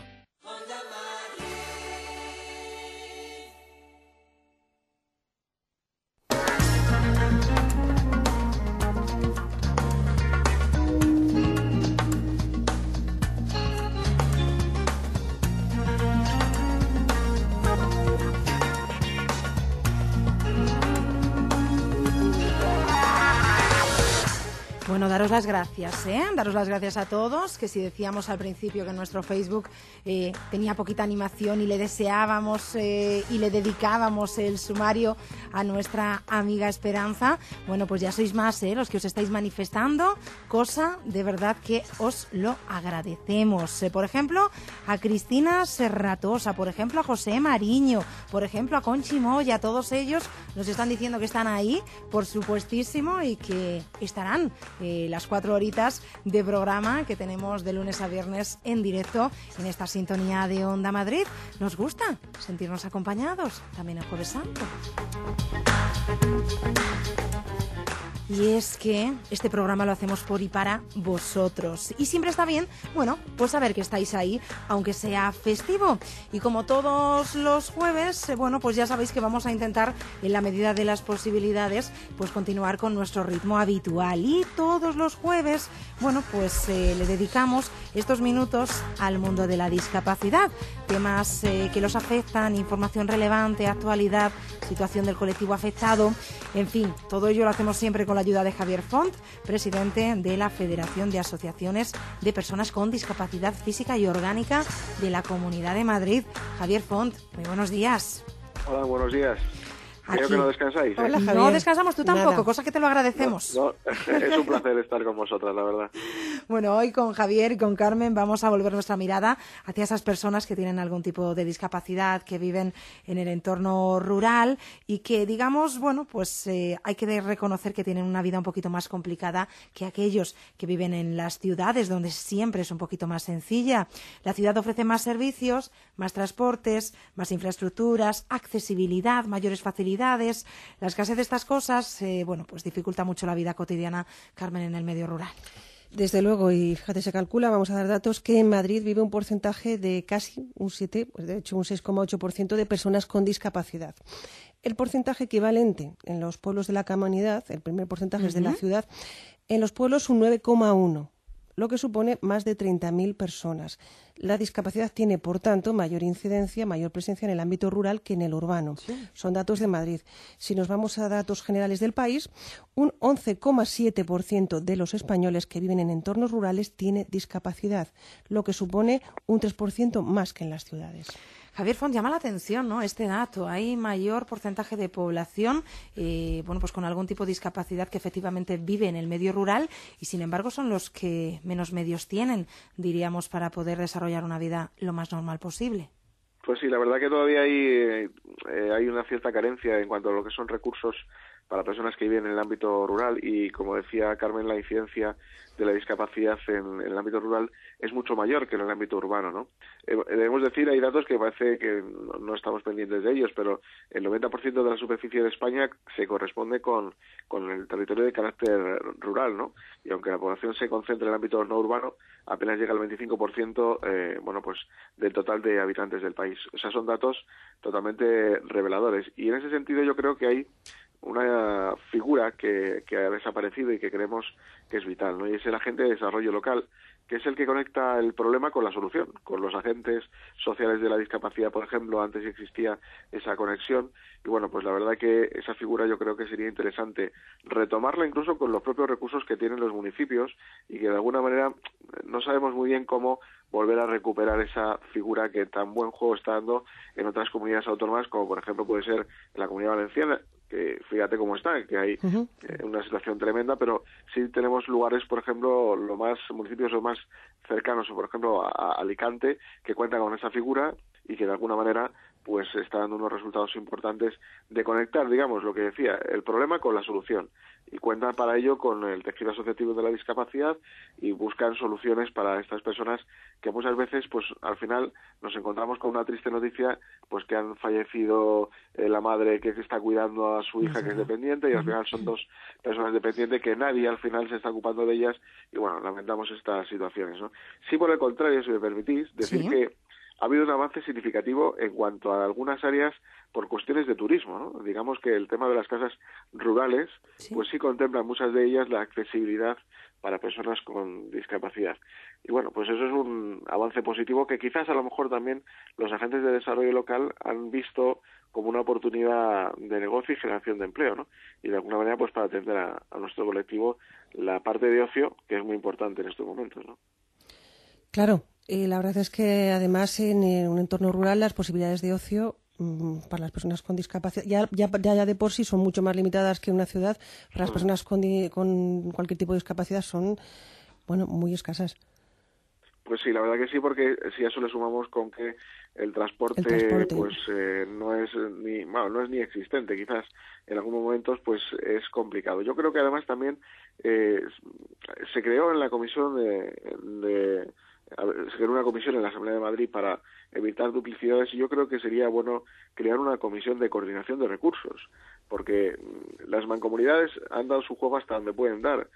Bueno, daros las gracias, ¿eh? Daros las gracias a todos, que si decíamos al principio que nuestro Facebook eh, tenía poquita animación y le deseábamos eh, y le dedicábamos el sumario a nuestra amiga Esperanza, bueno, pues ya sois más, ¿eh? Los que os estáis manifestando, cosa de verdad que os lo agradecemos. Eh, por ejemplo, a Cristina Serratosa, por ejemplo, a José Mariño, por ejemplo, a Conchi Moya, todos ellos nos están diciendo que están ahí, por supuestísimo, y que estarán Eh, las cuatro horitas de programa que tenemos de lunes a viernes en directo en esta sintonía de Onda Madrid. Nos gusta sentirnos acompañados también el Jueves Santo. Y es que este programa lo hacemos por y para vosotros. Y siempre está bien, bueno, pues saber que estáis ahí, aunque sea festivo. Y como todos los jueves, eh, bueno, pues ya sabéis que vamos a intentar, en la medida de las posibilidades, pues continuar con nuestro ritmo habitual. Y todos los jueves, bueno, pues eh, le dedicamos estos minutos al mundo de la discapacidad. Temas eh, que los afectan, información relevante, actualidad, situación del colectivo afectado. En fin, todo ello lo hacemos siempre con la ayuda de Javier Font, presidente de la Federación de Asociaciones de Personas con Discapacidad Física y Orgánica de la Comunidad de Madrid. Javier Font, muy buenos días. Hola, buenos días. Creo Aquí. que no descansáis. ¿eh? Hola, Javier. No descansamos, tú tampoco, Nada. Cosa que te lo agradecemos. No, no, es un placer estar con vosotras, la verdad. Bueno, hoy con Javier y con Carmen vamos a volver nuestra mirada hacia esas personas que tienen algún tipo de discapacidad, que viven en el entorno rural y que, digamos, bueno, pues eh, hay que reconocer que tienen una vida un poquito más complicada que aquellos que viven en las ciudades, donde siempre es un poquito más sencilla. La ciudad ofrece más servicios, más transportes, más infraestructuras, accesibilidad, mayores facilidades. La escasez de estas cosas, eh, bueno, pues dificulta mucho la vida cotidiana, Carmen, en el medio rural. Desde luego, y fíjate, se calcula, vamos a dar datos, que en Madrid vive un porcentaje de casi un siete, pues de hecho un seis coma ocho por ciento de personas con discapacidad. El porcentaje equivalente en los pueblos de la comunidad, el primer porcentaje uh-huh. es de la ciudad, en los pueblos un nueve coma uno, lo que supone más de treinta mil personas. La discapacidad tiene, por tanto, mayor incidencia, mayor presencia en el ámbito rural que en el urbano. Sí. Son datos de Madrid. Si nos vamos a datos generales del país, un once coma siete por ciento de los españoles que viven en entornos rurales tiene discapacidad, lo que supone un tres por ciento más que en las ciudades. Javier Font, llama la atención, ¿no?, este dato. Hay mayor porcentaje de población eh, bueno, pues con algún tipo de discapacidad que efectivamente vive en el medio rural y, sin embargo, son los que menos medios tienen, diríamos, para poder desarrollar una vida lo más normal posible. Pues sí, la verdad que todavía hay, eh, hay una cierta carencia en cuanto a lo que son recursos para personas que viven en el ámbito rural y, como decía Carmen, la incidencia de la discapacidad en, en el ámbito rural es mucho mayor que en el ámbito urbano, ¿no? Eh, debemos decir, hay datos que parece que no, no estamos pendientes de ellos, pero el noventa por ciento de la superficie de España se corresponde con, con el territorio de carácter rural, ¿no? Y aunque la población se concentra en el ámbito no urbano, apenas llega al veinticinco por ciento, eh, bueno, pues del total de habitantes del país. O sea, son datos totalmente reveladores. Y en ese sentido yo creo que hay una figura que, que ha desaparecido y que creemos que es vital, ¿no? Y es el agente de desarrollo local, que es el que conecta el problema con la solución, con los agentes sociales de la discapacidad, por ejemplo. Antes existía esa conexión y, bueno, pues la verdad que esa figura yo creo que sería interesante retomarla incluso con los propios recursos que tienen los municipios y que de alguna manera no sabemos muy bien cómo volver a recuperar esa figura que tan buen juego está dando en otras comunidades autónomas, como por ejemplo puede ser la Comunidad Valenciana, que fíjate cómo está, que hay uh-huh. eh, una situación tremenda, pero sí tenemos lugares, por ejemplo, lo más municipios los más cercanos, por ejemplo, a, a Alicante, que cuentan con esa figura y que de alguna manera pues está dando unos resultados importantes de conectar, digamos, lo que decía, el problema con la solución. Y cuentan para ello con el tejido asociativo de la discapacidad y buscan soluciones para estas personas que muchas veces, pues al final nos encontramos con una triste noticia, pues que han fallecido eh, la madre que está cuidando a su hija que es dependiente y al final son dos personas dependientes que nadie al final se está ocupando de ellas y bueno, lamentamos estas situaciones, ¿no? Sí, por el contrario, si me permitís, decir ¿Sí? que ha habido un avance significativo en cuanto a algunas áreas por cuestiones de turismo, ¿no? Digamos que el tema de las casas rurales, sí. pues sí contemplan muchas de ellas la accesibilidad para personas con discapacidad. Y bueno, pues eso es un avance positivo que quizás a lo mejor también los agentes de desarrollo local han visto como una oportunidad de negocio y generación de empleo, ¿no? Y de alguna manera pues para atender a, a nuestro colectivo la parte de ocio, que es muy importante en estos momentos, ¿no? Claro. Eh, la verdad es que además en, en un entorno rural las posibilidades de ocio mmm, para las personas con discapacidad ya, ya, ya de por sí son mucho más limitadas que en una ciudad. Para las personas con, con cualquier tipo de discapacidad son, bueno, muy escasas. Pues sí, la verdad que sí, porque si a eso le sumamos con que el transporte, el transporte. pues eh, no es ni bueno, no es ni existente, quizás en algunos momentos pues es complicado. Yo creo que además también eh, se creó en la comisión de, de se creó una comisión en la Asamblea de Madrid para evitar duplicidades y yo creo que sería bueno crear una comisión de coordinación de recursos, porque las mancomunidades han dado su juego hasta donde pueden dar,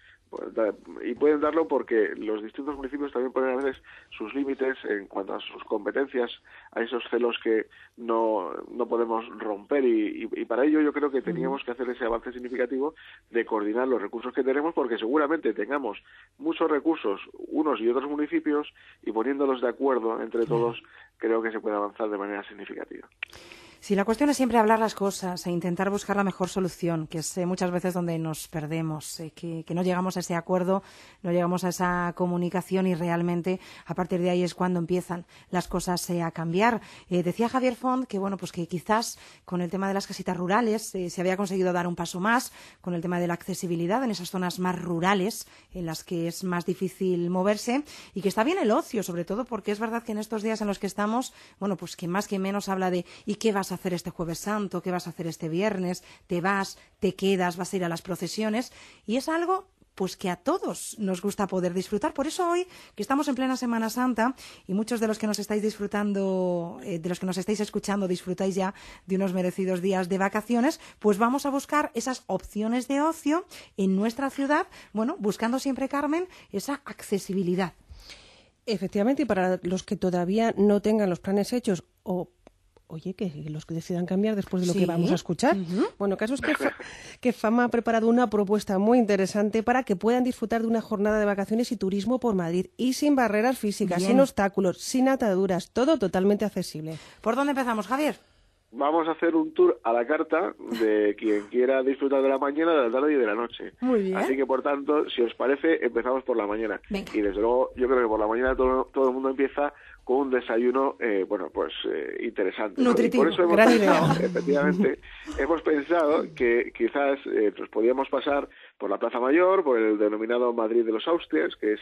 y pueden darlo porque los distintos municipios también ponen a veces sus límites en cuanto a sus competencias, a esos celos que no, no podemos romper y, y, y para ello yo creo que teníamos que hacer ese avance significativo de coordinar los recursos que tenemos, porque seguramente tengamos muchos recursos unos y otros municipios y poniéndolos de acuerdo entre todos creo que se puede avanzar de manera significativa. Sí, la cuestión es siempre hablar las cosas e intentar buscar la mejor solución, que es eh, muchas veces donde nos perdemos, eh, que, que no llegamos a ese acuerdo, no llegamos a esa comunicación y realmente a partir de ahí es cuando empiezan las cosas eh, a cambiar. Eh, decía Javier Font que bueno, pues que quizás con el tema de las casitas rurales eh, se había conseguido dar un paso más, con el tema de la accesibilidad en esas zonas más rurales en las que es más difícil moverse y que está bien el ocio, sobre todo porque es verdad que en estos días en los que estamos, bueno, pues que más que menos habla de ¿y qué vas a hacer este Jueves Santo? ¿Qué vas a hacer este viernes? ¿Te vas? ¿Te quedas? ¿Vas a ir a las procesiones? Y es algo pues que a todos nos gusta poder disfrutar. Por eso hoy, que estamos en plena Semana Santa y muchos de los que nos estáis disfrutando, eh, de los que nos estáis escuchando, disfrutáis ya de unos merecidos días de vacaciones, pues vamos a buscar esas opciones de ocio en nuestra ciudad, bueno, buscando siempre, Carmen, esa accesibilidad. Efectivamente, y para los que todavía no tengan los planes hechos o Oye, que los que decidan cambiar después de lo sí. que vamos a escuchar. Uh-huh. Bueno, caso es que, que Fama ha preparado una propuesta muy interesante para que puedan disfrutar de una jornada de vacaciones y turismo por Madrid y sin barreras físicas, Bien. sin obstáculos, sin ataduras, todo totalmente accesible. ¿Por dónde empezamos, Javier? Vamos a hacer un tour a la carta de quien quiera disfrutar de la mañana, de la tarde y de la noche. Muy bien. Así que, por tanto, si os parece, empezamos por la mañana. Venga. Y desde luego, yo creo que por la mañana todo, todo el mundo empieza con un desayuno, eh, bueno, pues eh, interesante. Nutritivo, ¿no? Y por eso hemos gran pensado, idea. efectivamente, hemos pensado que quizás eh, nos podíamos pasar por la Plaza Mayor, por el denominado Madrid de los Austrias, que es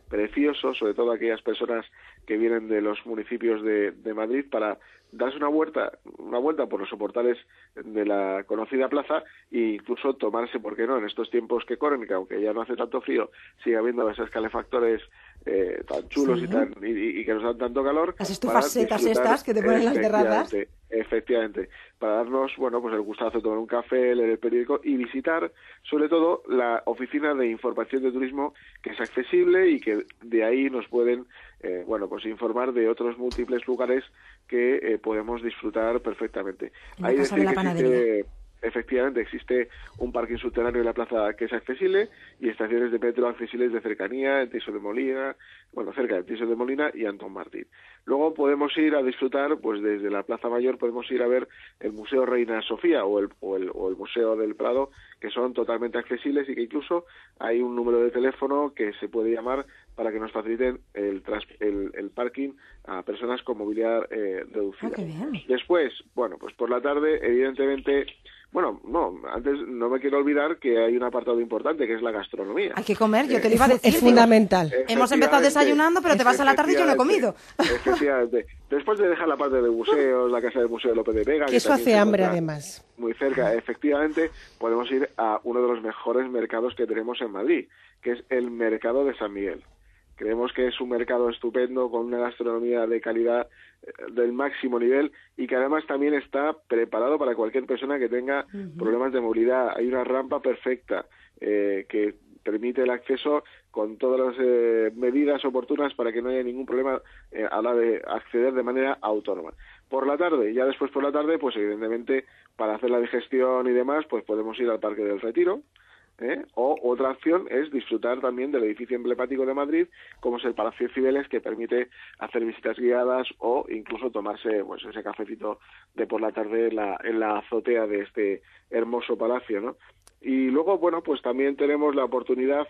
precioso, sobre todo aquellas personas que vienen de los municipios de, de Madrid, para darse una vuelta, una vuelta por los soportales de la conocida plaza e incluso tomarse, ¿por qué no?, en estos tiempos que corren, que aunque ya no hace tanto frío, sigue habiendo esos calefactores eh, tan chulos, sí, y, tan, y, y que nos dan tanto calor. Las estufas secas estas que te ponen en las terrazas. Efectivamente, para darnos, bueno, pues el gustazo de tomar un café, leer el periódico y visitar, sobre todo, la oficina de información de turismo, que es accesible y que de ahí nos pueden, eh, bueno, pues informar de otros múltiples lugares que eh, podemos disfrutar perfectamente. Ahí decir que existe, efectivamente, existe un parking subterráneo en la plaza que es accesible y estaciones de metro accesibles de cercanía en Tirso de Molina, bueno, cerca de Tirso de Molina y Antón Martín. Luego podemos ir a disfrutar, pues desde la Plaza Mayor podemos ir a ver el Museo Reina Sofía o el, o el, o el Museo del Prado, que son totalmente accesibles y que incluso hay un número de teléfono que se puede llamar para que nos faciliten el, el, el parking a personas con movilidad eh, reducida. Oh, después, bueno, pues por la tarde, evidentemente, bueno, no, antes no me quiero olvidar que hay un apartado importante, que es la gastronomía. Hay que comer, yo te lo iba a decir. Es fundamental. Hemos empezado desayunando, pero te vas a la tarde y yo no he comido. Efectivamente. Después de dejar la parte de museos, la Casa del Museo de López de Vega... Que, que eso hace hambre, además. Muy cerca, efectivamente, podemos ir a uno de los mejores mercados que tenemos en Madrid, que es el Mercado de San Miguel. Creemos que es un mercado estupendo, con una gastronomía de calidad eh, del máximo nivel y que además también está preparado para cualquier persona que tenga uh-huh. problemas de movilidad. Hay una rampa perfecta eh, que permite el acceso con todas las eh, medidas oportunas para que no haya ningún problema eh, a la hora de acceder de manera autónoma. Por la tarde, ya después por la tarde, pues evidentemente para hacer la digestión y demás, pues podemos ir al Parque del Retiro. ¿Eh? O otra opción es disfrutar también del edificio emblemático de Madrid, como es el Palacio de Cibeles, que permite hacer visitas guiadas o incluso tomarse pues ese cafecito de por la tarde en la, en la azotea de este hermoso palacio, ¿no? Y luego, bueno, pues también tenemos la oportunidad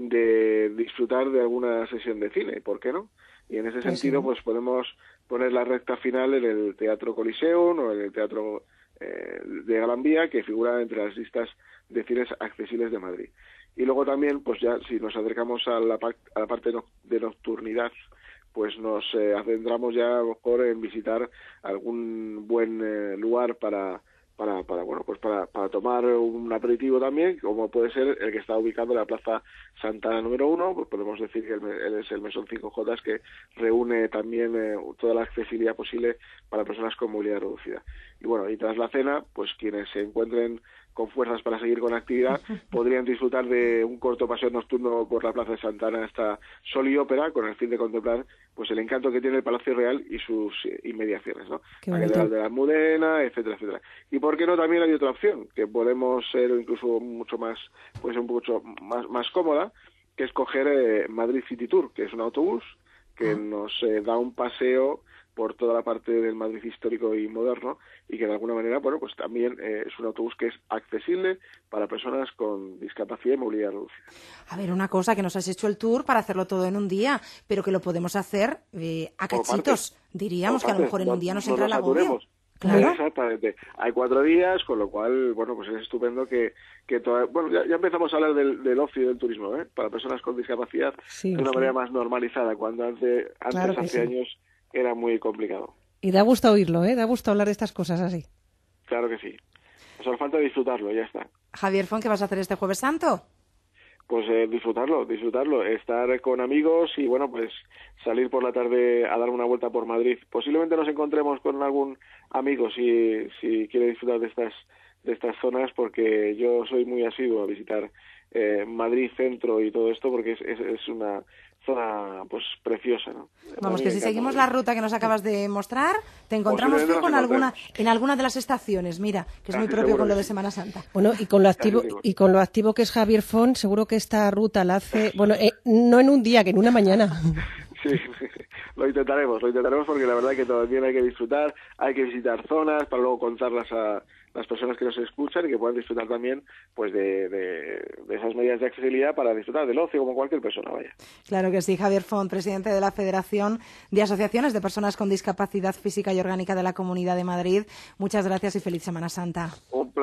de disfrutar de alguna sesión de cine, ¿por qué no? Y en ese sentido, pues podemos poner la recta final en el Teatro Coliseum o en el Teatro eh, de Gran Vía, que figura entre las listas de cines accesibles de Madrid. Y luego también, pues ya si nos acercamos a la, a la parte no, de nocturnidad, pues nos eh, adentramos ya a lo mejor en visitar algún buen eh, lugar para para para bueno pues para, para tomar un aperitivo también, como puede ser el que está ubicado en la Plaza Santana número uno, pues podemos decir que el, el es el Mesón cinco J, que reúne también eh, toda la accesibilidad posible para personas con movilidad reducida. Y bueno, y tras la cena, pues quienes se encuentren con fuerzas para seguir con actividad, podrían disfrutar de un corto paseo nocturno por la Plaza de Santana hasta Sol y Ópera, con el fin de contemplar pues el encanto que tiene el Palacio Real y sus inmediaciones, ¿no? La Catedral de la Almudena, etcétera, etcétera. Y por qué no, también hay otra opción, que podemos ser incluso mucho más, pues un poco más, más cómoda, que es coger eh, Madrid City Tour, que es un autobús que ah. nos eh, da un paseo por toda la parte del Madrid histórico y moderno, y que de alguna manera, bueno, pues también eh, es un autobús que es accesible para personas con discapacidad y movilidad reducida. A ver, una cosa, que nos has hecho el tour para hacerlo todo en un día, pero que lo podemos hacer eh, a cachitos. Parte, Diríamos que a lo mejor en un día nos, nos entra el agobio. Claro. Exactamente. Hay cuatro días, con lo cual, bueno, pues es estupendo que, que toda, bueno, ya, ya empezamos a hablar del, del ocio y del turismo, ¿eh? Para personas con discapacidad, sí, de una sí. manera más normalizada, cuando antes, antes claro hace sí. años era muy complicado. Y da gusto oírlo, ¿eh? Da gusto hablar de estas cosas así. Claro que sí. Solo falta disfrutarlo, ya está. Javier Font, ¿qué vas a hacer este Jueves Santo? Pues eh, disfrutarlo, disfrutarlo, estar con amigos y, bueno, pues salir por la tarde a dar una vuelta por Madrid. Posiblemente nos encontremos con algún amigo si, si quiere disfrutar de estas, de estas zonas, porque yo soy muy asiduo a visitar eh, Madrid Centro y todo esto, porque es, es, es una zona pues preciosa, ¿no? Vamos, que si seguimos la ruta que nos acabas de mostrar, te encontramos tú con alguna, en alguna de las estaciones, mira, que es muy propio con lo de Semana Santa. Bueno, y con lo activo y con lo activo que es Javier Font, seguro que esta ruta la hace, bueno, eh, no en un día, que en una mañana. Sí, lo intentaremos, lo intentaremos porque la verdad es que también hay que disfrutar, hay que visitar zonas para luego contarlas a las personas que nos escuchan y que puedan disfrutar también pues de, de, de esas medidas de accesibilidad para disfrutar del ocio como cualquier persona, vaya. Claro que sí. Javier Font, presidente de la Federación de Asociaciones de Personas con Discapacidad Física y Orgánica de la Comunidad de Madrid. Muchas gracias y feliz Semana Santa. Un placer.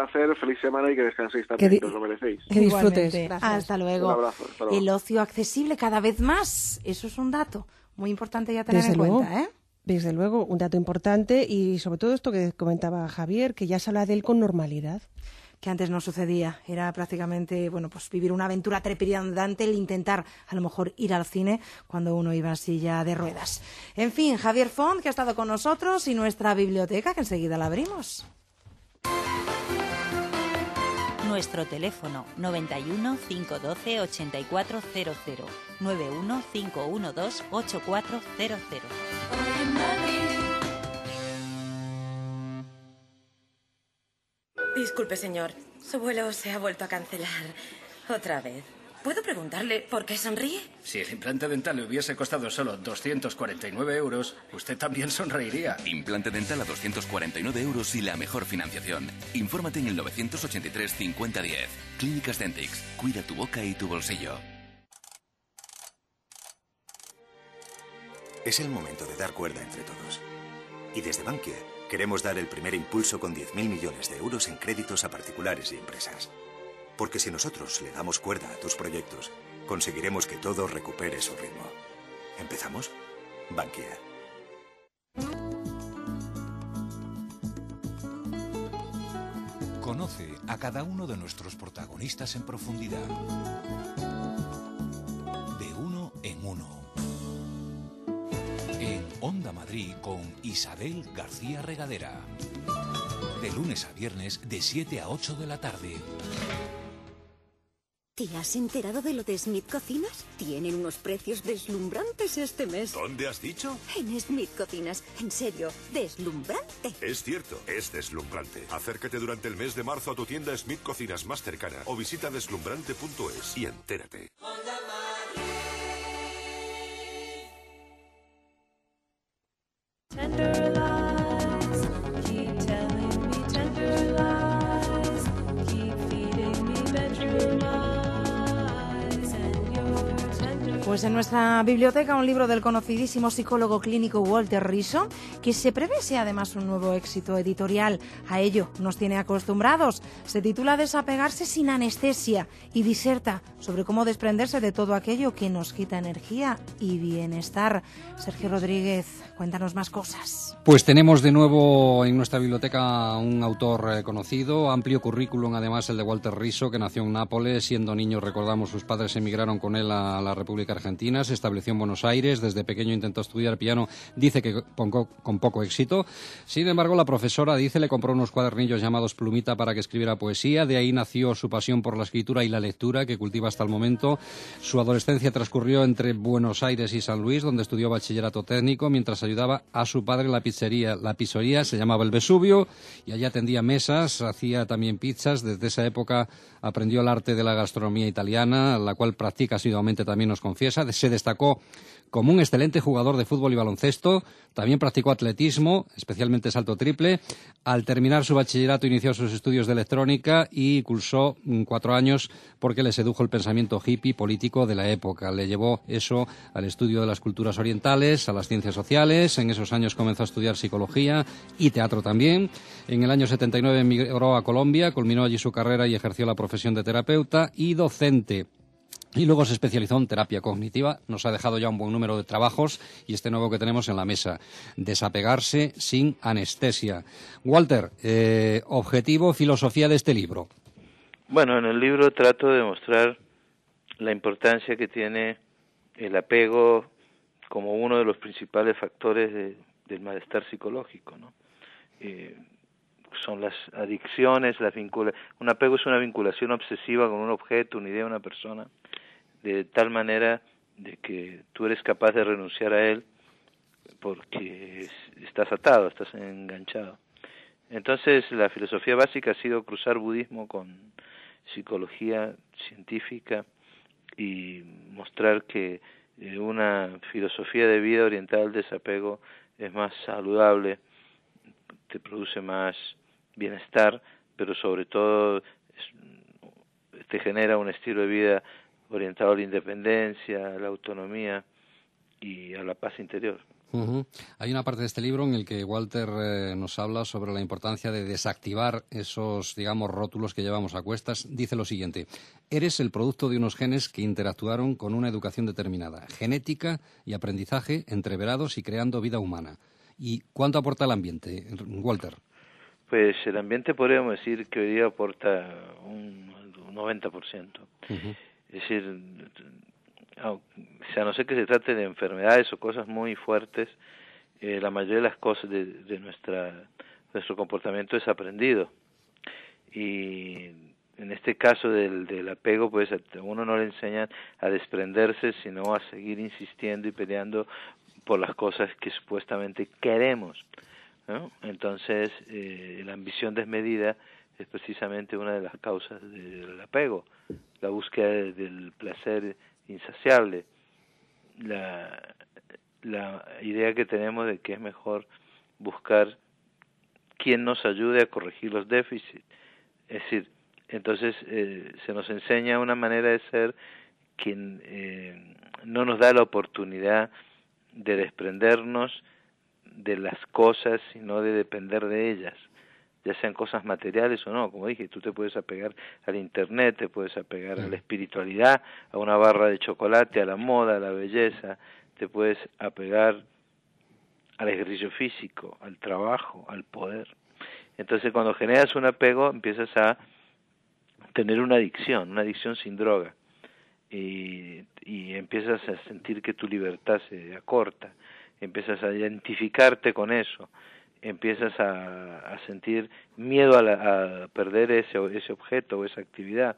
placer, feliz semana y que descanséis también, que, que os lo merecéis. Que disfrutes. Hasta luego. Un abrazo. Hasta luego. El ocio accesible cada vez más, eso es un dato muy importante ya tener Desde en luego. cuenta, ¿eh? Desde luego, un dato importante y sobre todo esto que comentaba Javier, que ya se habla de él con normalidad. Que antes no sucedía. Era prácticamente, bueno, pues vivir una aventura trepidante, el intentar a lo mejor ir al cine cuando uno iba en silla de ruedas. En fin, Javier Font, que ha estado con nosotros, y nuestra biblioteca, que enseguida la abrimos. Nuestro teléfono noventa y uno, cinco uno dos, ochenta y cuatro cero cero, noventa y uno, cinco uno dos, ochenta y cuatro cero cero. Disculpe, señor. Su vuelo se ha vuelto a cancelar otra vez. ¿Puedo preguntarle por qué sonríe? Si el implante dental le hubiese costado solo doscientos cuarenta y nueve euros, usted también sonreiría. Implante dental a doscientos cuarenta y nueve euros y la mejor financiación. Infórmate en el novecientos ochenta y tres, cincuenta diez. Clínicas Dentix. Cuida tu boca y tu bolsillo. Es el momento de dar cuerda entre todos. Y desde Bankia queremos dar el primer impulso con diez mil millones de euros en créditos a particulares y empresas. Porque si nosotros le damos cuerda a tus proyectos, conseguiremos que todo recupere su ritmo. ¿Empezamos? Bankia. Conoce a cada uno de nuestros protagonistas en profundidad. De uno en uno. En Onda Madrid con Isabel García Regadera. De lunes a viernes de siete a ocho de la tarde. ¿Te has enterado de lo de Smith Cocinas? Tienen unos precios deslumbrantes este mes. ¿Dónde has dicho? En Smith Cocinas. En serio, deslumbrante. Es cierto, es deslumbrante. Acércate durante el mes de marzo a tu tienda Smith Cocinas más cercana o visita deslumbrante punto es y entérate. Tender lies, keep telling me tender lies, keep feeding me bedroom lies, and your tender. Pues en nuestra biblioteca un libro del conocidísimo psicólogo clínico Walter Rizzo, que se prevé sea además un nuevo éxito editorial. A ello nos tiene acostumbrados. Se titula Desapegarse sin anestesia y diserta sobre cómo desprenderse de todo aquello que nos quita energía y bienestar. Sergio Rodríguez, cuéntanos más cosas. Pues tenemos de nuevo en nuestra biblioteca un autor eh, conocido, amplio currículum, además el de Walter Rizzo, que nació en Nápoles. Siendo niño, recordamos, sus padres emigraron con él a la República Argentina, se estableció en Buenos Aires, desde pequeño intentó estudiar piano, dice que con, con poco éxito. Sin embargo, la profesora, dice, le compró unos cuadernillos llamados Plumita para que escribiera poesía. De ahí nació su pasión por la escritura y la lectura, que cultiva hasta el momento. Su adolescencia transcurrió entre Buenos Aires y San Luis, donde estudió bachillerato técnico, mientras ayudaba a su padre en la pizzería. La pizzería se llamaba El Vesubio y allá atendía mesas, hacía también pizzas. Desde esa época aprendió el arte de la gastronomía italiana, la cual practica asiduamente, también nos confiesa. Se destacó como un excelente jugador de fútbol y baloncesto, también practicó atletismo, especialmente salto triple. Al terminar su bachillerato inició sus estudios de electrónica y cursó cuatro años porque le sedujo el pensamiento hippie político de la época. Le llevó eso al estudio de las culturas orientales, a las ciencias sociales. En esos años comenzó a estudiar psicología y teatro también. En el año setenta y nueve emigró a Colombia, culminó allí su carrera y ejerció la profesión de terapeuta y docente. Y luego se especializó en terapia cognitiva. Nos ha dejado ya un buen número de trabajos y este nuevo que tenemos en la mesa, Desapegarse sin anestesia. Walter, eh, objetivo, filosofía de este libro. Bueno, en el libro trato de mostrar la importancia que tiene el apego como uno de los principales factores de, del malestar psicológico, ¿no? Eh, son las adicciones, las vincula... un apego es una vinculación obsesiva con un objeto, una idea, una persona, de tal manera de que tú eres capaz de renunciar a él porque estás atado, estás enganchado. Entonces la filosofía básica ha sido cruzar budismo con psicología científica y mostrar que una filosofía de vida orientada al desapego es más saludable, te produce más bienestar, pero sobre todo es, te genera un estilo de vida orientado a la independencia, a la autonomía y a la paz interior. Uh-huh. Hay una parte de este libro en el que Walter eh, nos habla sobre la importancia de desactivar esos, digamos, rótulos que llevamos a cuestas. Dice lo siguiente: eres el producto de unos genes que interactuaron con una educación determinada, genética y aprendizaje entreverados y creando vida humana. ¿Y cuánto aporta el ambiente, Walter? Pues el ambiente podríamos decir que hoy día aporta un, un noventa por ciento. Uh-huh. Es decir, o sea, a no ser que se trate de enfermedades o cosas muy fuertes, eh, la mayoría de las cosas de, de nuestra nuestro comportamiento es aprendido. Y en este caso del, del apego, pues a uno no le enseñan a desprenderse, sino a seguir insistiendo y peleando por las cosas que supuestamente queremos, ¿no? Entonces, eh, la ambición desmedida es precisamente una de las causas del apego, la búsqueda de, del placer insaciable, la, la idea que tenemos de que es mejor buscar quien nos ayude a corregir los déficits. Es decir, entonces eh, se nos enseña una manera de ser que eh, no nos da la oportunidad de desprendernos de las cosas, sino de depender de ellas, ya sean cosas materiales o no. Como dije, tú te puedes apegar al internet, te puedes apegar a la espiritualidad, a una barra de chocolate, a la moda, a la belleza, te puedes apegar al ejercicio físico, al trabajo, al poder. Entonces, cuando generas un apego, empiezas a tener una adicción, una adicción sin droga, y, y empiezas a sentir que tu libertad se acorta, empiezas a identificarte con eso, empiezas a, a sentir miedo a, la, a perder ese, ese objeto o esa actividad,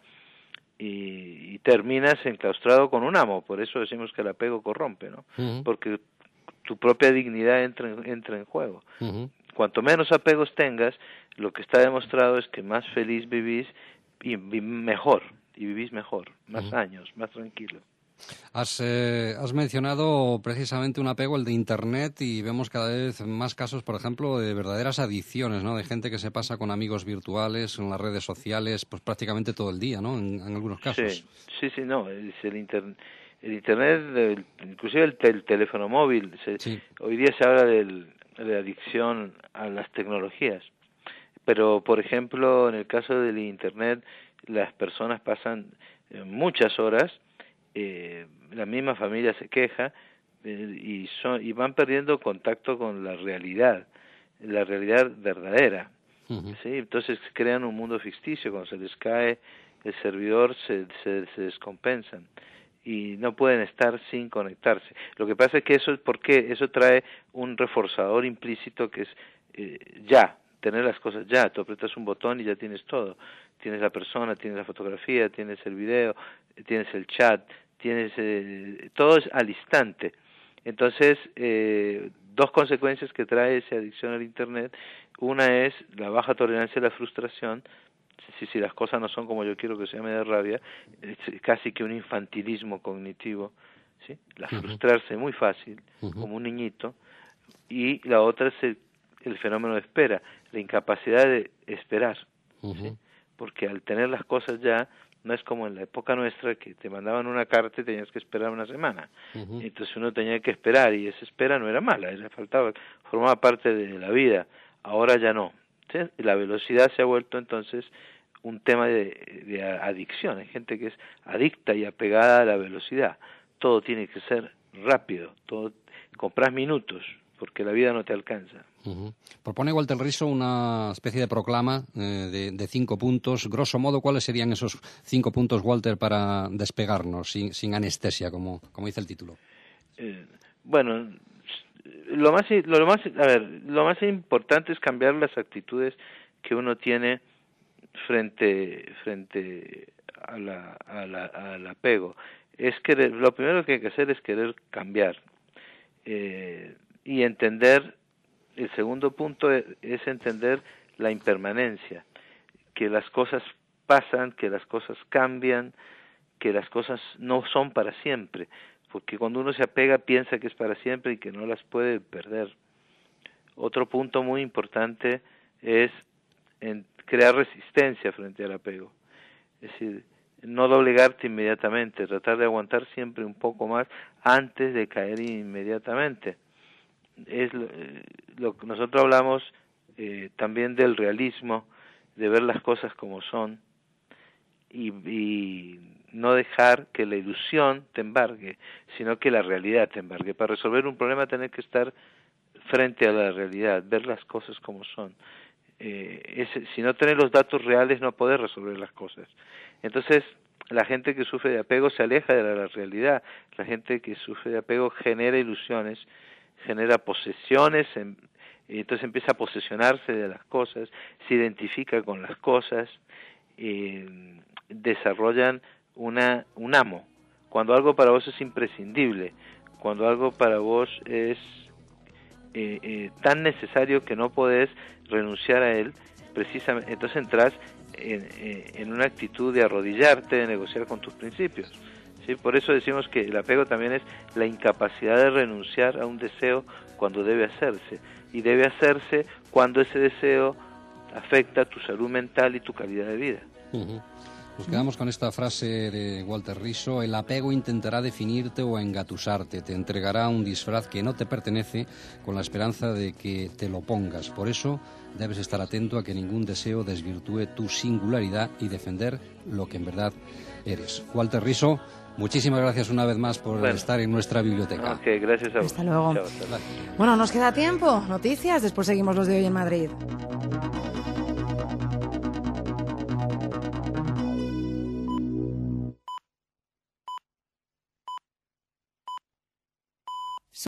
y, y terminas enclaustrado con un amo. Por eso decimos que el apego corrompe, ¿no? Uh-huh. Porque tu propia dignidad entra en, entra en juego. Uh-huh. Cuanto menos apegos tengas, lo que está demostrado es que más feliz vivís y, y mejor, y vivís mejor, más uh-huh. años, más tranquilo. Has, eh, has mencionado precisamente un apego, el de Internet, y vemos cada vez más casos, por ejemplo, de verdaderas adicciones, ¿no? De gente que se pasa con amigos virtuales, en las redes sociales, pues prácticamente todo el día, ¿no? En, en algunos casos. Sí, sí, sí, no, es el Internet. El Internet, el, inclusive el, el teléfono móvil, se, sí. Hoy día se habla del, de la adicción a las tecnologías, pero por ejemplo en el caso del Internet las personas pasan muchas horas, eh, la misma familia se queja eh, y, son, y van perdiendo contacto con la realidad, la realidad verdadera. Uh-huh. ¿Sí? Entonces crean un mundo ficticio, cuando se les cae el servidor se, se, se descompensan y no pueden estar sin conectarse. Lo que pasa es que eso es porque eso trae un reforzador implícito que es eh, ya, tener las cosas ya. Tú apretas un botón y ya tienes todo. Tienes la persona, tienes la fotografía, tienes el video, tienes el chat, tienes eh, todo es al instante. Entonces, eh, dos consecuencias que trae esa adicción al Internet. Una es la baja tolerancia a la frustración. Si, si las cosas no son como yo quiero que sea, me da rabia, es casi que un infantilismo cognitivo, ¿sí? La uh-huh. frustrarse muy fácil, uh-huh. como un niñito, y la otra es el, el fenómeno de espera, la incapacidad de esperar, uh-huh. ¿sí? Porque al tener las cosas ya, no es como en la época nuestra que te mandaban una carta y tenías que esperar una semana, uh-huh. entonces uno tenía que esperar, y esa espera no era mala, era faltaba, formaba parte de la vida. Ahora ya no, ¿sí? La velocidad se ha vuelto entonces un tema de, de adicción. Hay gente que es adicta y apegada a la velocidad. Todo tiene que ser rápido, todo compras minutos, porque la vida no te alcanza. Uh-huh. Propone Walter Riso una especie de proclama eh, de, de cinco puntos. Grosso modo, ¿cuáles serían esos cinco puntos, Walter, para despegarnos sin, sin anestesia, como, como dice el título? Eh, bueno, lo más, lo más, a ver, lo más importante es cambiar las actitudes que uno tiene frente frente a la, a la, al apego. Es querer, lo primero que hay que hacer es querer cambiar eh, y entender. El segundo punto es, es entender la impermanencia, que las cosas pasan, que las cosas cambian, que las cosas no son para siempre, porque cuando uno se apega piensa que es para siempre y que no las puede perder. Otro punto muy importante es en crear resistencia frente al apego, es decir, no doblegarte inmediatamente, tratar de aguantar siempre un poco más antes de caer inmediatamente. es lo, eh, lo que nosotros hablamos eh, también del realismo, de ver las cosas como son y, y no dejar que la ilusión te embargue, sino que la realidad te embargue. Para resolver un problema tenés que estar frente a la realidad, ver las cosas como son. Eh, es, si no tenés los datos reales no podés resolver las cosas. Entonces, la gente que sufre de apego se aleja de la, la realidad. La gente que sufre de apego genera ilusiones, genera posesiones, en, y entonces empieza a posesionarse de las cosas, se identifica con las cosas, eh, desarrollan una un amo. Cuando algo para vos es imprescindible, cuando algo para vos es eh, eh, tan necesario que no podés renunciar a él, precisamente, entonces entras en, en una actitud de arrodillarte, de negociar con tus principios. ¿Sí? Por eso decimos que el apego también es la incapacidad de renunciar a un deseo cuando debe hacerse, y debe hacerse cuando ese deseo afecta tu salud mental y tu calidad de vida. Uh-huh. Nos quedamos con esta frase de Walter Rizzo: el apego intentará definirte o engatusarte, te entregará un disfraz que no te pertenece con la esperanza de que te lo pongas. Por eso debes estar atento a que ningún deseo desvirtúe tu singularidad y defender lo que en verdad eres. Walter Rizzo, muchísimas gracias una vez más por bueno. estar en nuestra biblioteca. Ok, gracias a vos. Hasta luego. Chao, hasta luego. Bueno, nos queda tiempo. Noticias, después seguimos los de Hoy en Madrid.